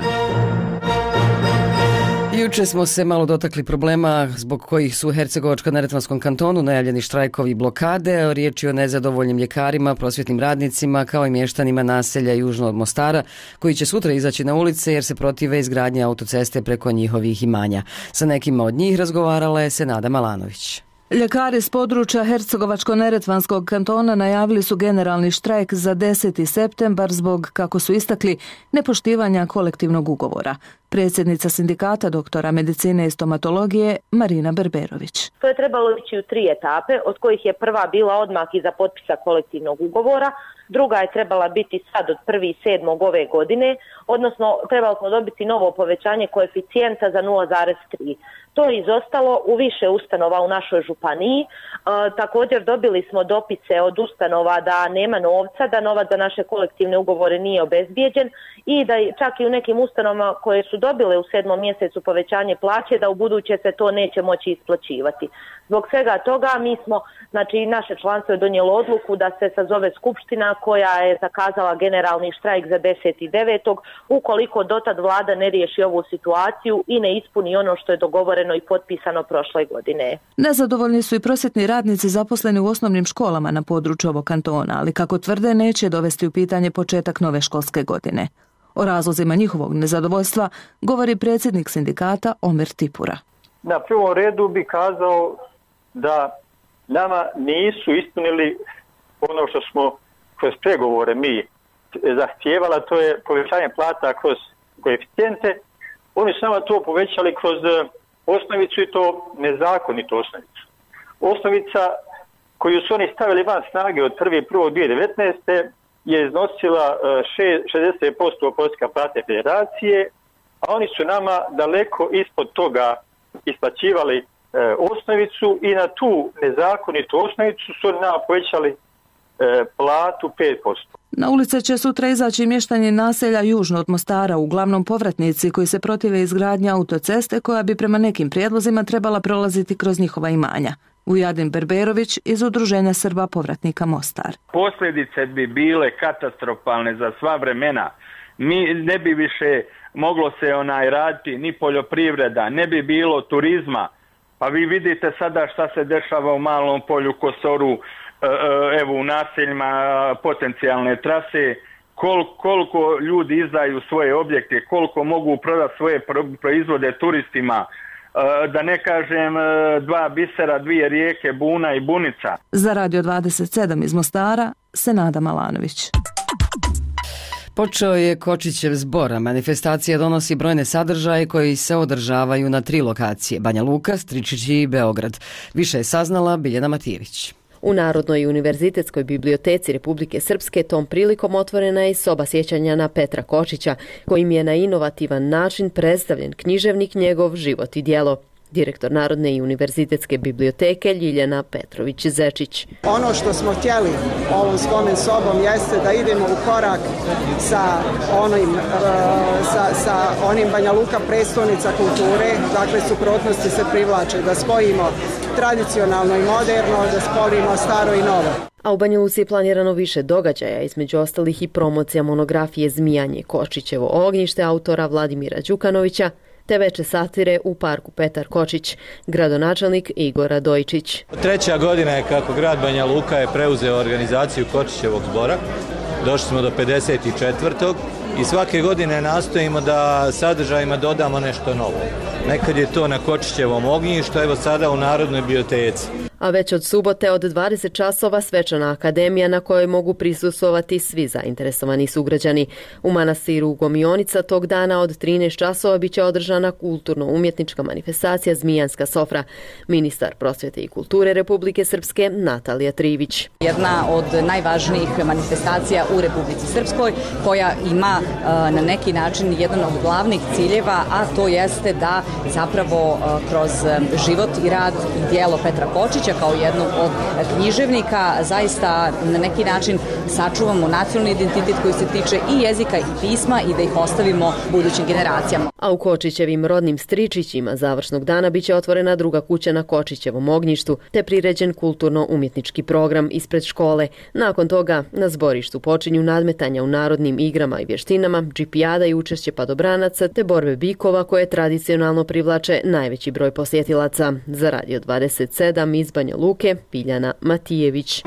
Juče smo se malo dotakli problema zbog kojih su u Hercegovačko-neretvanskom kantonu najavljeni štrajkovi i blokade. Riječ je o nezadovoljnim ljekarima, prosvjetnim radnicima kao i mještanima naselja južno od Mostara koji će sutra izaći na ulice jer se protive izgradnje autoceste preko njihovih imanja. Sa nekima od njih razgovarala je Senada Malanović. Ljekari s područja Hercegovačko-neretvanskog kantona najavili su generalni štrajk za deseti septembar zbog, kako su istakli, nepoštivanja kolektivnog ugovora. Predsjednica sindikata doktora medicine i stomatologije Marina Berberović. To je trebalo ići u tri etape, od kojih je prva bila odmah iza potpisa kolektivnog ugovora, druga je trebala biti sad od prvog sedmog ove godine, odnosno trebalo smo dobiti novo povećanje koeficijenta za nula zarez tri. To je izostalo u više ustanova u našoj županiji. E, također dobili smo dopise od ustanova da nema novca, da novac za naše kolektivne ugovore nije obezbijeđen i da čak i u nekim ustanovama koje su dobile u sedmom mjesecu povećanje plaće, da u buduće se to neće moći isplaćivati. Zbog svega toga mi smo, znači naše članstvo je donijelo odluku da se sazove skupština koja je zakazala generalni štrajk za deset devetog ukoliko dotad vlada ne riješi ovu situaciju i ne ispuni ono što je dogovoreno i potpisano prošle godine. Nezadovoljni su i prosvjetni radnici zaposleni u osnovnim školama na području ovog kantona, ali kako tvrde neće dovesti u pitanje početak nove školske godine. O razlozima njihovog nezadovoljstva govori predsjednik sindikata Omer Tipura. Na prvom redu bi kazao da nama nisu ispunili ono što smo kroz pregovore mi zahtijevala, to je povećanje plata kroz koeficijente. Oni su nama to povećali kroz osnovicu i to nezakonitu osnovicu. Osnovica koju su oni stavili van snage od prvog prvog dvije tisuće devetnaeste. je iznosila šezdeset posto prosjeka plate federacije, a oni su nama daleko ispod toga isplaćivali e, osnovicu i na tu nezakonitu osnovicu su nama povećali e, platu pet posto. Na ulice će sutra izaći mještani naselja južno od Mostara, uglavnom povratnici koji se protive izgradnje autoceste koja bi prema nekim prijedlozima trebala prolaziti kroz njihova imanja. Ujadin Berberović iz Udruženja Srba povratnika Mostar. Posljedice bi bile katastrofalne za sva vremena. Mi ne bi više moglo se onaj raditi ni poljoprivreda, ne bi bilo turizma. Pa vi vidite sada šta se dešava u Malom Polju, Kosoru, evo u naseljima potencijalne trase, Kol, koliko ljudi izdaju svoje objekte, koliko mogu prodati svoje proizvode turistima, da ne kažem dva bisera, dvije rijeke, Buna i Bunica. Za Radio dvadeset sedam iz Mostara, Senada Malanović. Počeo je Kočićev zbor, a manifestacija donosi brojne sadržaje koji se održavaju na tri lokacije, Banja Luka, Stričić i Beograd. Više je saznala Biljana Matijević. U Narodnoj univerzitetskoj biblioteci Republike Srpske tom prilikom otvorena je soba sjećanja na Petra Kočića, kojim je na inovativan način predstavljen književnik, njegov život i djelo. Direktor Narodne i univerzitetske biblioteke Ljiljana Petrović-Zečić. Ono što smo htjeli ovom spomen sobom jeste da idemo u korak sa onim, sa, sa onim Banja Luka prestolnica kulture, dakle suprotnosti se privlače, da spojimo tradicionalno i moderno, da spojimo staro i novo. A u Banja Luci je planirano više događaja, između ostalih i promocija monografije Zmijanje Kočićevo ognjište autora Vladimira Đukanovića, te veče satire u parku Petar Kočić, gradonačelnik Igor Radojičić. Treća godina je kako grad Banja Luka je preuzeo organizaciju Kočićevog zbora. Došli smo do pedeset četvrtog i svake godine nastojimo da sadržajima dodamo nešto novo. Nekad je to na Kočićevom ognjištu, evo sada u Narodnoj biblioteci. A već od subote od dvadeset časova svečana akademija na kojoj mogu prisustvovati svi zainteresovani sugrađani. U manastiru Gomionica tog dana od trinaest časova biće održana kulturno-umjetnička manifestacija Zmijanska sofra. Ministar prosvjete i kulture Republike Srpske Natalija Trivić. Jedna od najvažnijih manifestacija u Republici Srpskoj koja ima na neki način jedan od glavnih ciljeva, a to jeste da zapravo kroz život i rad i djelo Petra Kočića kao jednog od književnika zaista na neki način sačuvamo nacionalni identitet koji se tiče i jezika i pisma i da ih ostavimo budućim generacijama. A u Kočićevim rodnim Stričićima završnog dana biće otvorena druga kuća na Kočićevom ognjištu te priređen kulturno-umjetnički program ispred škole. Nakon toga na zborištu počinju nadmetanja u narodnim igrama i vještinama, džipijada i učešće padobranaca te borbe bikova koje tradicionalno privlače najveći broj posjetilaca. Za Radio dvadeset sedam iz Banja Luke, Biljana Matijević.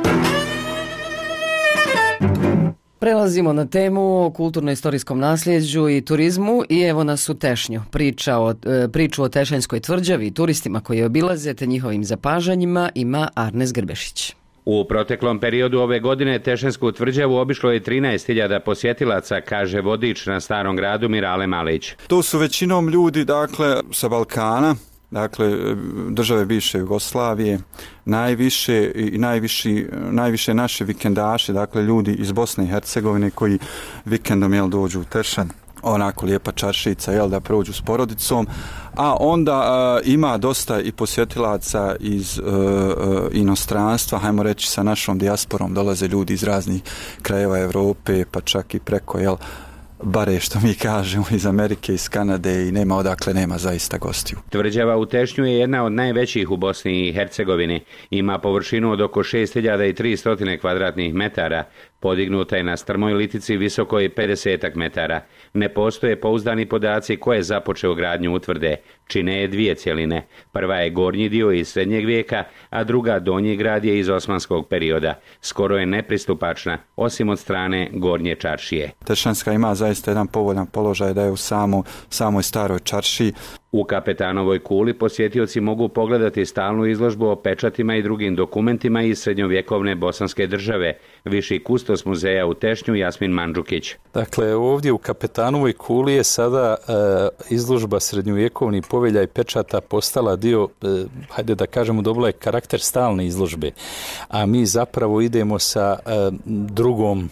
Prelazimo na temu o kulturno-istorijskom nasljeđu i turizmu i evo nas u Tešnju. Priča o, priču o Tešanjskoj tvrđavi i turistima koji je obilaze te njihovim zapažanjima ima Arnes Grbešić. U proteklom periodu ove godine Tešanjsku tvrđavu obišlo je trinaest hiljada posjetilaca, kaže vodič na Starom gradu Mirale Malić. To su većinom ljudi dakle sa Balkana, dakle države bivše Jugoslavije, najviše i najviši, najviše naše vikendaše, dakle ljudi iz Bosne i Hercegovine koji vikendom jel dođu u Tešanj, onako lijepa čaršica jel da prođu s porodicom, a onda a, ima dosta i posjetilaca iz a, a, inostranstva, hajmo reći sa našom dijasporom dolaze ljudi iz raznih krajeva Europe, pa čak i preko jel bare što mi kažemo iz Amerike, iz Kanade i nema odakle, nema zaista gostiju. Tvrđava u Tešnju je jedna od najvećih u Bosni i Hercegovini. Ima površinu od oko šest hiljada tristo kvadratnih metara. Podignuta je na strmoj litici visokoj pedeset metara. Ne postoje pouzdani podaci ko je započeo gradnju utvrde. Čine je dvije cjeline. Prva je gornji dio iz srednjeg vijeka, a druga donji grad je iz osmanskog perioda. Skoro je nepristupačna, osim od strane gornje čaršije. Tešanjska ima zaista jedan povoljan položaj da je u samu, samoj staroj čaršiji. U Kapetanovoj kuli posjetioci mogu pogledati stalnu izložbu o pečatima i drugim dokumentima iz srednjovjekovne bosanske države. Viši kustos muzeja u Tešnju Jasmin Mandžukić. Dakle, ovdje u Kapetanovoj kuli je sada e, izložba srednjovjekovnih povelja i pečata postala dio, e, hajde da kažemo, dobila je karakter stalne izložbe. A mi zapravo idemo sa e, drugom,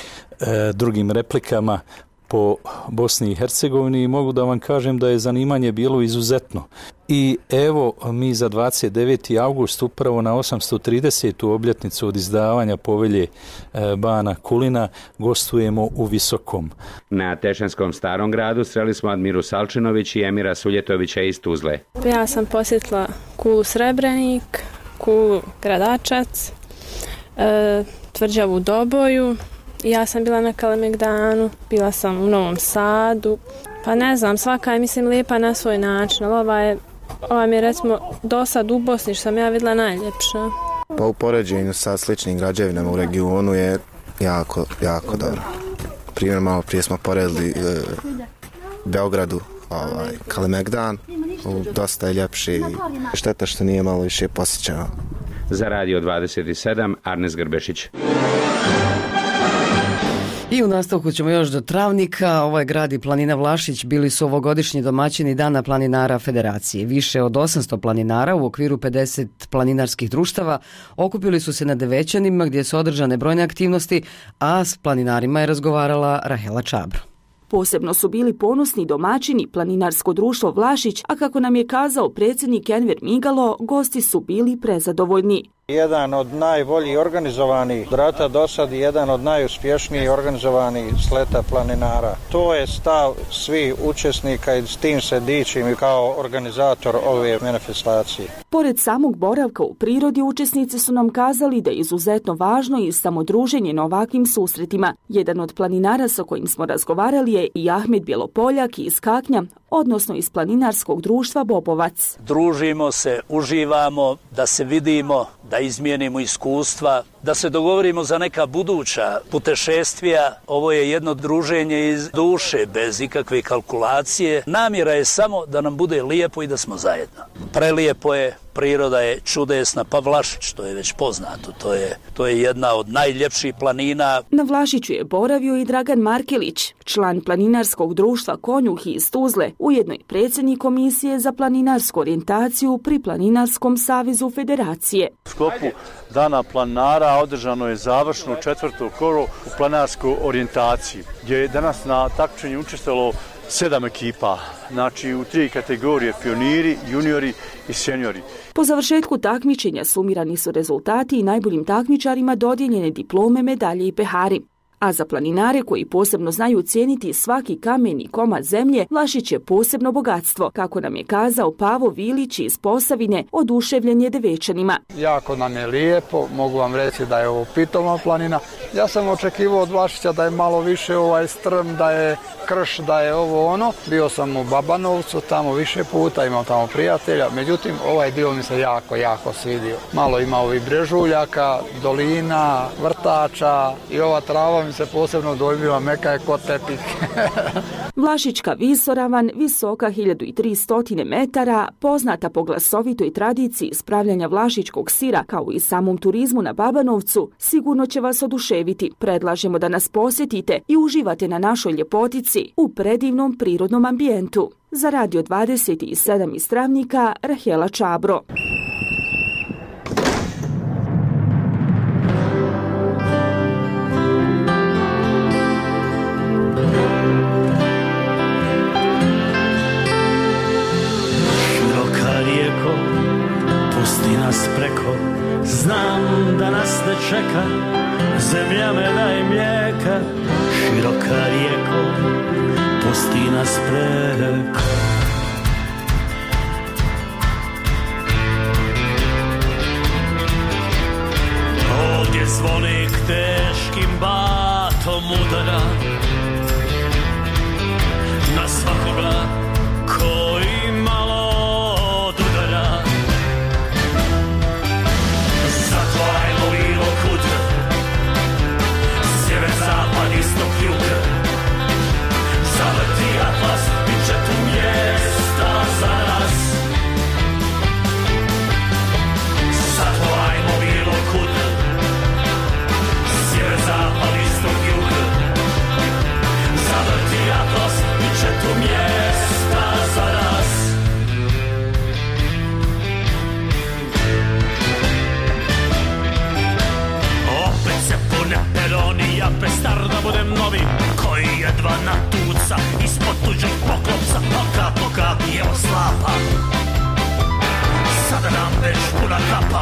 e, drugim replikama po Bosni i Hercegovini i mogu da vam kažem da je zanimanje bilo izuzetno. I evo mi za dvadeset deveti august upravo na osamsto tridesetu obljetnicu od izdavanja povelje e, Bana Kulina gostujemo u Visokom. Na Tešanjskom Starom gradu sreli smo Admiru Salčinović i Emira Suljetovića iz Tuzle. Ja sam posjetila kulu Srebrenik, kulu Gradačac, e, tvrđavu Doboju. Ja sam bila na Kalemegdanu, bila sam u Novom Sadu, pa ne znam, svaka je mislim lijepa na svoj način, ali ova je, ova mi je recimo do sad u Bosni što sam ja vidjela najljepša. Pa u poređenju sa sličnim građevinama u regionu je jako, jako dobro. Primjer, malo prije smo poredili e, Beogradu, ovaj, Kalemegdan, dosta je ljepši, šteta što nije malo više posjećano. Za Radio dvadeset sedam, Arnes Grbešić. I u nastavku ćemo još do Travnika. Ovaj grad i planina Vlašić bili su ovogodišnji domaćini Dana planinara Federacije. Više od osamsto planinara u okviru pedeset planinarskih društava okupili su se na Devećanima gdje su održane brojne aktivnosti, a s planinarima je razgovarala Rahela Čabro. Posebno su bili ponosni domaćini Planinarsko društvo Vlašić, a kako nam je kazao predsjednik Enver Migalo, gosti su bili prezadovoljni. Jedan od najbolji organizovanih drata do sad i jedan od najuspješnijih organizovanih sleta planinara. To je stav svih učesnika i s tim se dičim kao organizator ove manifestacije. Pored samog boravka u prirodi, učesnici su nam kazali da je izuzetno važno i samodruženje na ovakvim susretima. Jedan od planinara sa kojim smo razgovarali je i Ahmed Bjelopoljak iz Kaknja, odnosno iz Planinarskog društva Bobovac. Družimo se, uživamo, da se vidimo, da izmijenimo iskustva, da se dogovorimo za neka buduća putešestvija. Ovo je jedno druženje iz duše, bez ikakve kalkulacije. Namjera je samo da nam bude lijepo i da smo zajedno. Prelijepo je, priroda je čudesna, pa Vlašić, to je već poznato, to je, to je jedna od najljepših planina. Na Vlašiću je boravio i Dragan Markelić, član Planinarskog društva Konjuhi iz Tuzle, ujedno i predsjednik Komisije za planinarsku orijentaciju pri Planinarskom savezu Federacije. U sklopu Dana planinara održano je završno četvrto kolo u planarskoj orijentaciji, gdje je danas na takmičenju učestvovalo sedam ekipa, znači u tri kategorije: pioniri, juniori i seniori. Po završetku takmičenja sumirani su rezultati i najboljim takmičarima dodijeljene diplome, medalje i pehari. A za planinare koji posebno znaju cijeniti svaki kamen i komad zemlje, Vlašić je posebno bogatstvo, kako nam je kazao Pavo Vilić iz Posavine, oduševljen je Devečanima. Jako nam je lijepo, mogu vam reći da je ovo pitoma planina. Ja sam očekivao od Vlašića da je malo više ovaj strm, da je krš, da je ovo ono. Bio sam u Babanovcu, tamo više puta, imam tamo prijatelja, međutim ovaj dio mi se jako, jako svidio. Malo ima ovih brežuljaka, dolina, vrtača i ova trava mi se posebno dojmila, meka je kod tepih. Vlašićka visoravan, visoka hiljadu tristo metara, poznata po glasovitoj tradiciji spravljanja vlašićkog sira, kao i samom turizmu na Babanovcu, sigurno će vas oduševiti. Predlažemo da nas posjetite i uživate na našoj ljepotici u predivnom prirodnom ambijentu. Za Radio dvadeset sedam iz Travnika, Rahela Čabro. Preko, znam da nas ne čeka zemlja meda i mlijeka. Široka rijeko, pusti nas preko. Ovdje zvonik teškim batom udara na svakoga koji malo odudara. Sjever, zapad, istok, jug, zaleti atlas, bit će tu mjesta za nas. Zato ajmo bilo kud, sjever, zapad, istok, jug, zaleti atlas, bit će tu mjesta za nas. Opet se pune peroni, ja prestar da budem novi, koji jedva natuca ispod tuđeg poklopca. Oka, poka, evo slapa, sada nam već puna kapa.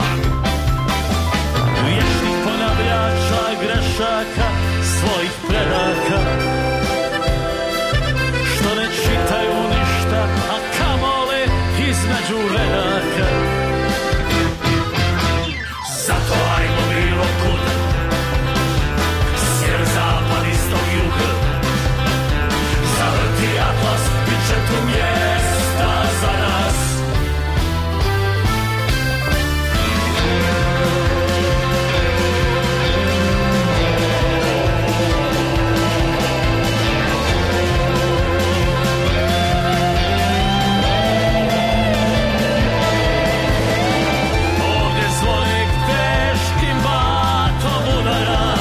Vječnih ponavljača grešaka svojih predaka, što ne čitaju ništa, a kamoli između redaka. Zato ajmo bilo kud, sjever, zapad, istok, jug, zavrti atlas, bit će tu mjesta za nas. Ovdje zvonik teškim batom udara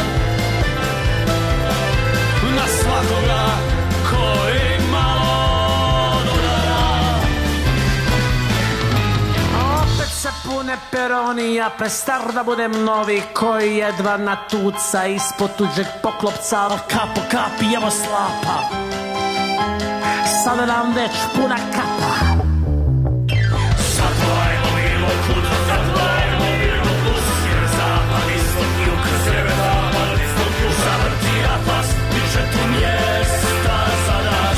na svakoga koji malo odudara. Opet se pune peroni, ja prestar da budem novi, koji jedva natuca ispod tuđeg poklopca. Kap po kap, evo slapa, sada nam već puna kapa. Zato ajmo bilo kud, zato ajmo bilo plus, jer zapad, istok, jug, sjever, zapad, istok, jug, zavrti atlas, biće tu mjesta za nas.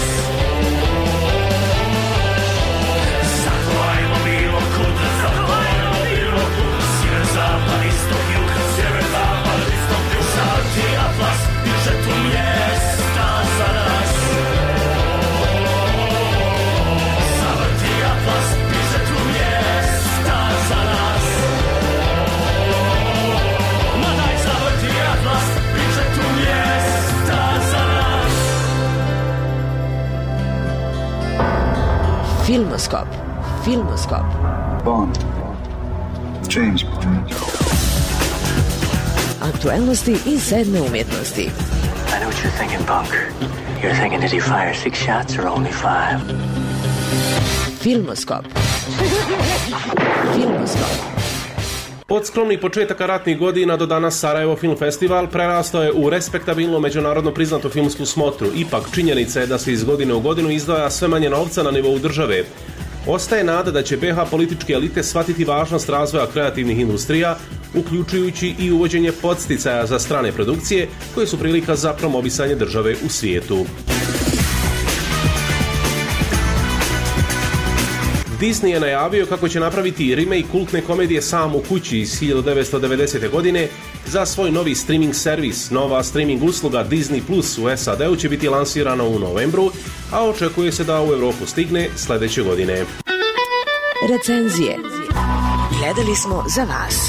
Zato ajmo bilo kud, zato ajmo bilo plus, jer zapad, istok, jug, sjever, zapad, istok, jug, zavrti atlas, biće tu mjesta za nas. Zavrti atlas, biće tu mjesta za nas. Ma daj zavrti atlas, biće tu mjesta za nas. Filmoskop. Filmoskop. Bond. James Bond. Aktualnosti i sedme umjetnosti. I know what you're thinking, punk. You're thinking, did he fire six shots or only five? Filmoskop. Filmoskop. Od skromnih početaka ratnih godina do danas Sarajevo Film Festival prerastao je u respektabilnu međunarodno priznatu filmsku smotru. Ipak činjenica je da se iz godine u godinu izdvaja sve manje novca na nivou države. Ostaje nada da će B H političke elite shvatiti važnost razvoja kreativnih industrija, uključujući i uvođenje podsticaja za strane produkcije, koje su prilika za promovisanje države u svijetu. Disney je najavio kako će napraviti remake kultne komedije Sam u kući iz hiljadu devetsto devedesete. godine za svoj novi streaming servis. Nova streaming usluga Disney Plus u S A D-u će biti lansirana u novembru, a očekuje se da u Europu stigne sljedeće godine. Recenzije. Gledali smo za vas.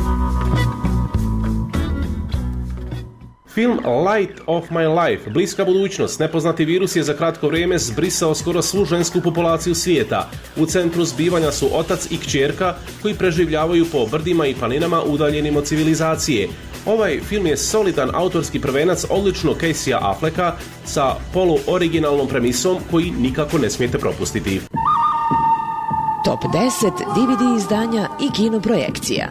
Film Light of My Life, bliska budućnost, nepoznati virus je za kratko vrijeme zbrisao skoro svu žensku populaciju svijeta. U centru zbivanja su otac i kćerka koji preživljavaju po brdima i planinama udaljenim od civilizacije. Ovaj film je solidan autorski prvenac odličnog Caseya Afflecka sa polu-originalnom premisom koji nikako ne smijete propustiti. Top deset D V D izdanja i kinoprojekcija.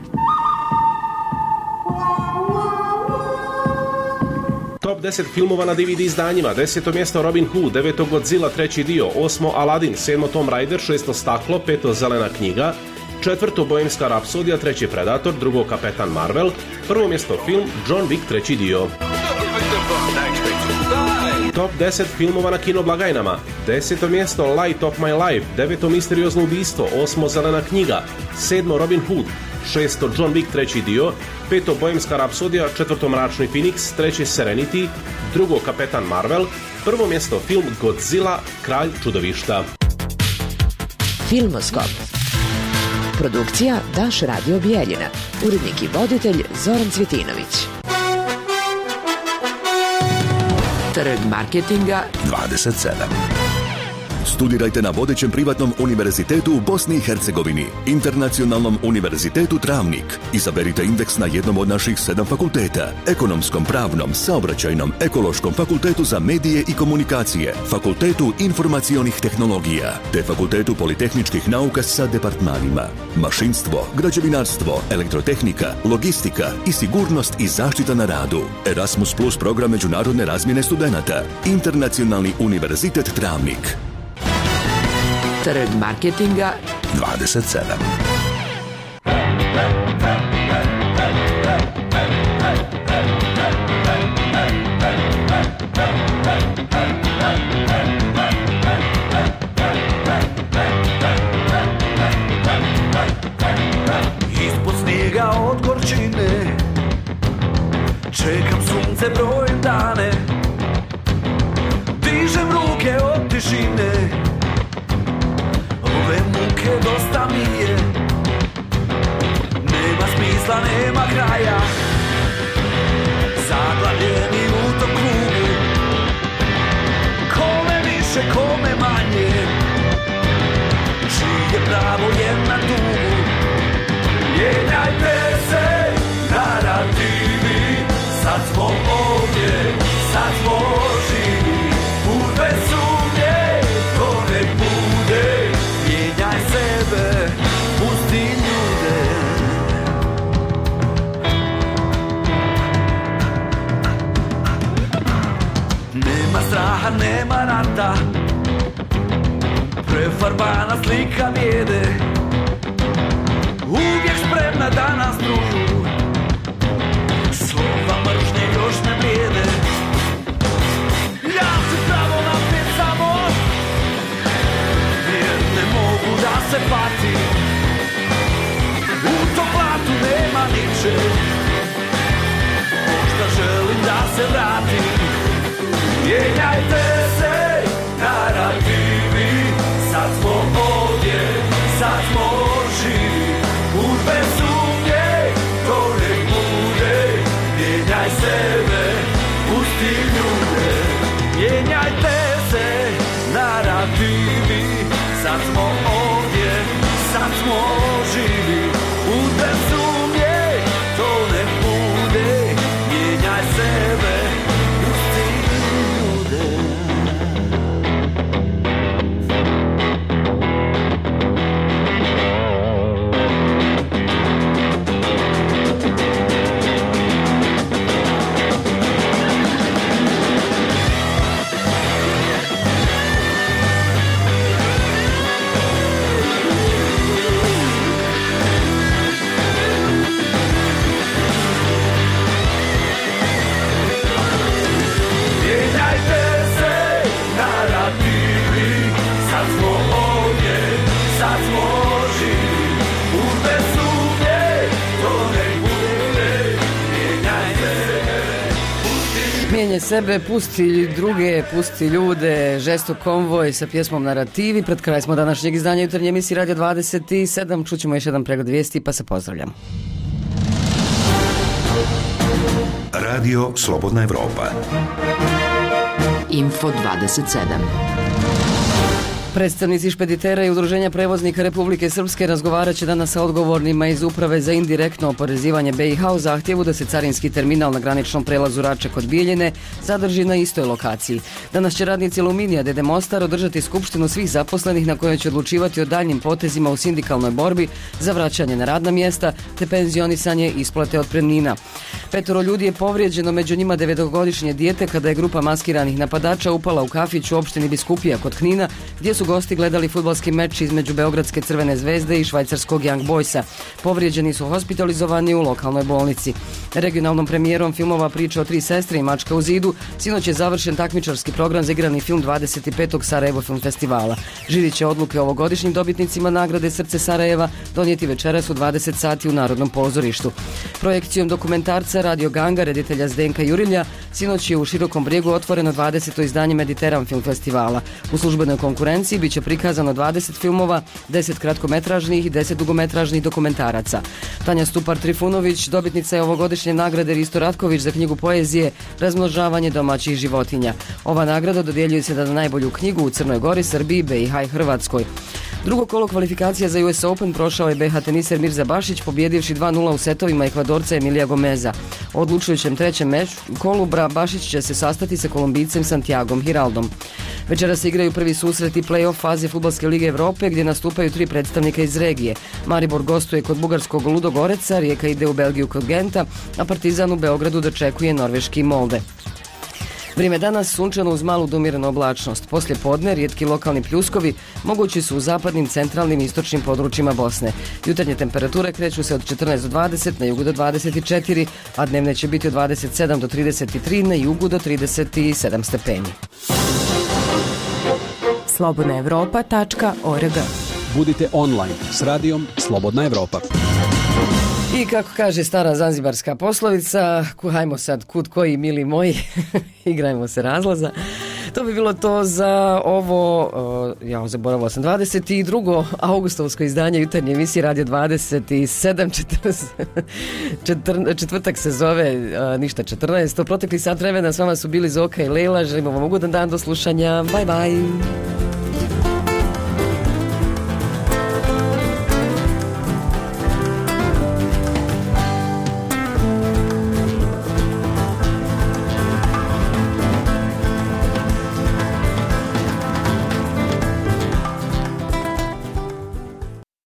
Top deset filmova na D V D izdanjima. Deseto mjesto Robin Hood, deveto Godzilla treći dio, osmo Aladdin, sedmo Tomb Raider, šesto Staklo, peto Zelena knjiga, četvrto Bohemska rapsodija, treći Predator, drugo Kapetan Marvel, prvo mjesto film John Wick treći dio. Top deset filmova na kinoblagajnama. Deseto mjesto Light of My Life, deveto Misteriozno ubistvo, osmo Zelena knjiga, sedmo Robin Hood, šesto John Wick treći dio, peto Bohemska rapsodija, četvrto Mračni Phoenix, treći Serenity, drugo Kapetan Marvel, prvo mjesto film Godzilla, Kralj čudovišta. Filmoskop. Produkcija Daš Radio Bijeljina. Urednik i voditelj Zoran Cvjetinović. Trg marketinga dvadeset sedam. Studirajte na vodećem privatnom univerzitetu u Bosni i Hercegovini, Internacionalnom univerzitetu Travnik. Izaberite indeks na jednom od naših sedam fakulteta: Ekonomskom, Pravnom, Saobraćajnom, Ekološkom, Fakultetu za medije i komunikacije, Fakultetu informacionih tehnologija, te Fakultetu politehničkih nauka sa departmanima mašinstvo, građevinarstvo, elektrotehnika, logistika i sigurnost i zaštita na radu. Erasmus Plus program međunarodne razmjene studenata. Internacionalni univerzitet Travnik. Trg marketinga dvadeset sedam. Ispod snijega od gorčine čekam sunce, brojim dane, dižem ruke od tišine. Ove muke dosta mi je, nema smisla, nema kraja, zaglavljeni u tom krugu, kome više, kome manje, čije pravo je na tugu. Mijenjajte se narativi, sad smo ovdje, sad smo živi, u bez sumnje to ne bude. Mijenjaj sebe, pusti ljude. Nema straha, nema rata, ufarbana slika bijede, uvijek spremna da nas družu, slova mržnje još ne blijede. Ja se pravo naprijed samo, jer ne mogu da se patim, u tom blatu nema niče, možda želim da se vratim. Mijenjajte se narativi, sad smo ovdje, sad smo živi, put bez sumnje, to ne bude. Mijenjaj sebe, pusti ljude. Mijenjajte se narativi, sad smo ovdje, sad smo živi, put bez sumnje, to ne bude. Mijenjaj sebe, pusti ljude. Mijenjaj sebe, pusti druge, pusti ljude, žestok konvoj sa pjesmom Narativi. Pred kraj smo današnjeg izdanja jutarnje emisije Radio dvadeset sedam. Čućemo još jedan pregled vijesti pa se pozdravljam. Radio Slobodna Evropa. Info dvadeset sedam. Predstavnici špeditera i udruženja prevoznika Republike Srpske razgovarat će danas sa odgovornima iz Uprave za indirektno oporezivanje B i H u zahtjevu da se carinski terminal na graničnom prelazu Rača kod Bijeljine zadrži na istoj lokaciji. Danas će radnici Aluminija Dede Mostar održati skupštinu svih zaposlenih na kojoj će odlučivati o daljnjim potezima u sindikalnoj borbi za vraćanje na radna mjesta te penzionisanje i isplate otpremnina. Petoro ljudi je povrijeđeno, među njima devetogodišnje dijete, kada je grupa maskiranih napadača upala u kafić u opštini Biskupija kod Knina, gdje su gosti gledali fudbalski meč između Beogradske Crvene zvezde i švajcarskog Young Boysa. Povrijeđeni su hospitalizovani u lokalnoj bolnici. Regionalnom premijerom filmova Priča o tri sestre i Mačka u zidu sinoć je završen takmičarski program za igrani film dvadeset petog Sarajevo Film Festivala. Žiri će odluke o ovogodišnjim dobitnicima nagrade Srce Sarajeva donijeti večeras u dvadeset sati u Narodnom pozorištu. Projekcijom dokumentarca Radio Ganga reditelja Zdenka Jurilja sinoć je u Širokom Brijegu otvoreno dvadeseto izdanje Mediteran Film Festivala. U službenoj konkurenciji biće prikazano dvadeset filmova, deset kratkometražnih i deset dugometražnih dokumentaraca. Tanja Stupar Trifunović dobitnica je ovogodišnje nagrade Risto Ratković za knjigu poezije Razmnožavanje domaćih životinja. Ova nagrada dodjeljuje se na najbolju knjigu u Crnoj Gori, Srbiji, B i H i Hrvatskoj. Drugo kolo kvalifikacija za U S Open prošao je B H teniser Mirza Bašić pobjedivši dva nula u setovima Ekvadorca Emilija Gomeza. U odlučujućem trećem meču kolu Bašić će se sastati sa Kolumbijcem Santiagom Hiraldom. Večera se igraju prvi susreti play-off faze Fudbalske lige Evrope gdje nastupaju tri predstavnika iz regije. Maribor gostuje kod bugarskog Ludogoreca, Rijeka ide u Belgiju kod Genta, a Partizan u Beogradu dočekuje norveški Molde. Vrijeme danas sunčano uz malu do umjerenu oblačnost. Poslije podne rijetki lokalni pljuskovi mogući su u zapadnim, centralnim i istočnim područjima Bosne. Jutarnje temperature kreću se od četrnaest do dvadeset, na jugu do dvadeset četiri, a dnevne će biti od dvadeset sedam do trideset tri, na jugu do trideset sedam stepeni. slobodna evropa tačka org. Budite online s radijom Slobodna Evropa. I kako kaže stara zanzibarska poslovica, hajmo sad kud koji mili moji, igrajmo se razlaza. To bi bilo to za ovo, ja zaboravila sam, dvadeset drugo augustovsko izdanje jutarnje emisije Radio dvadeset sedam, četvrtak se zove ništa četrnaest. Protekli sat vremena s vama su bili Zoka i Leila, želimo vam ugodan dan, do slušanja, bye bye.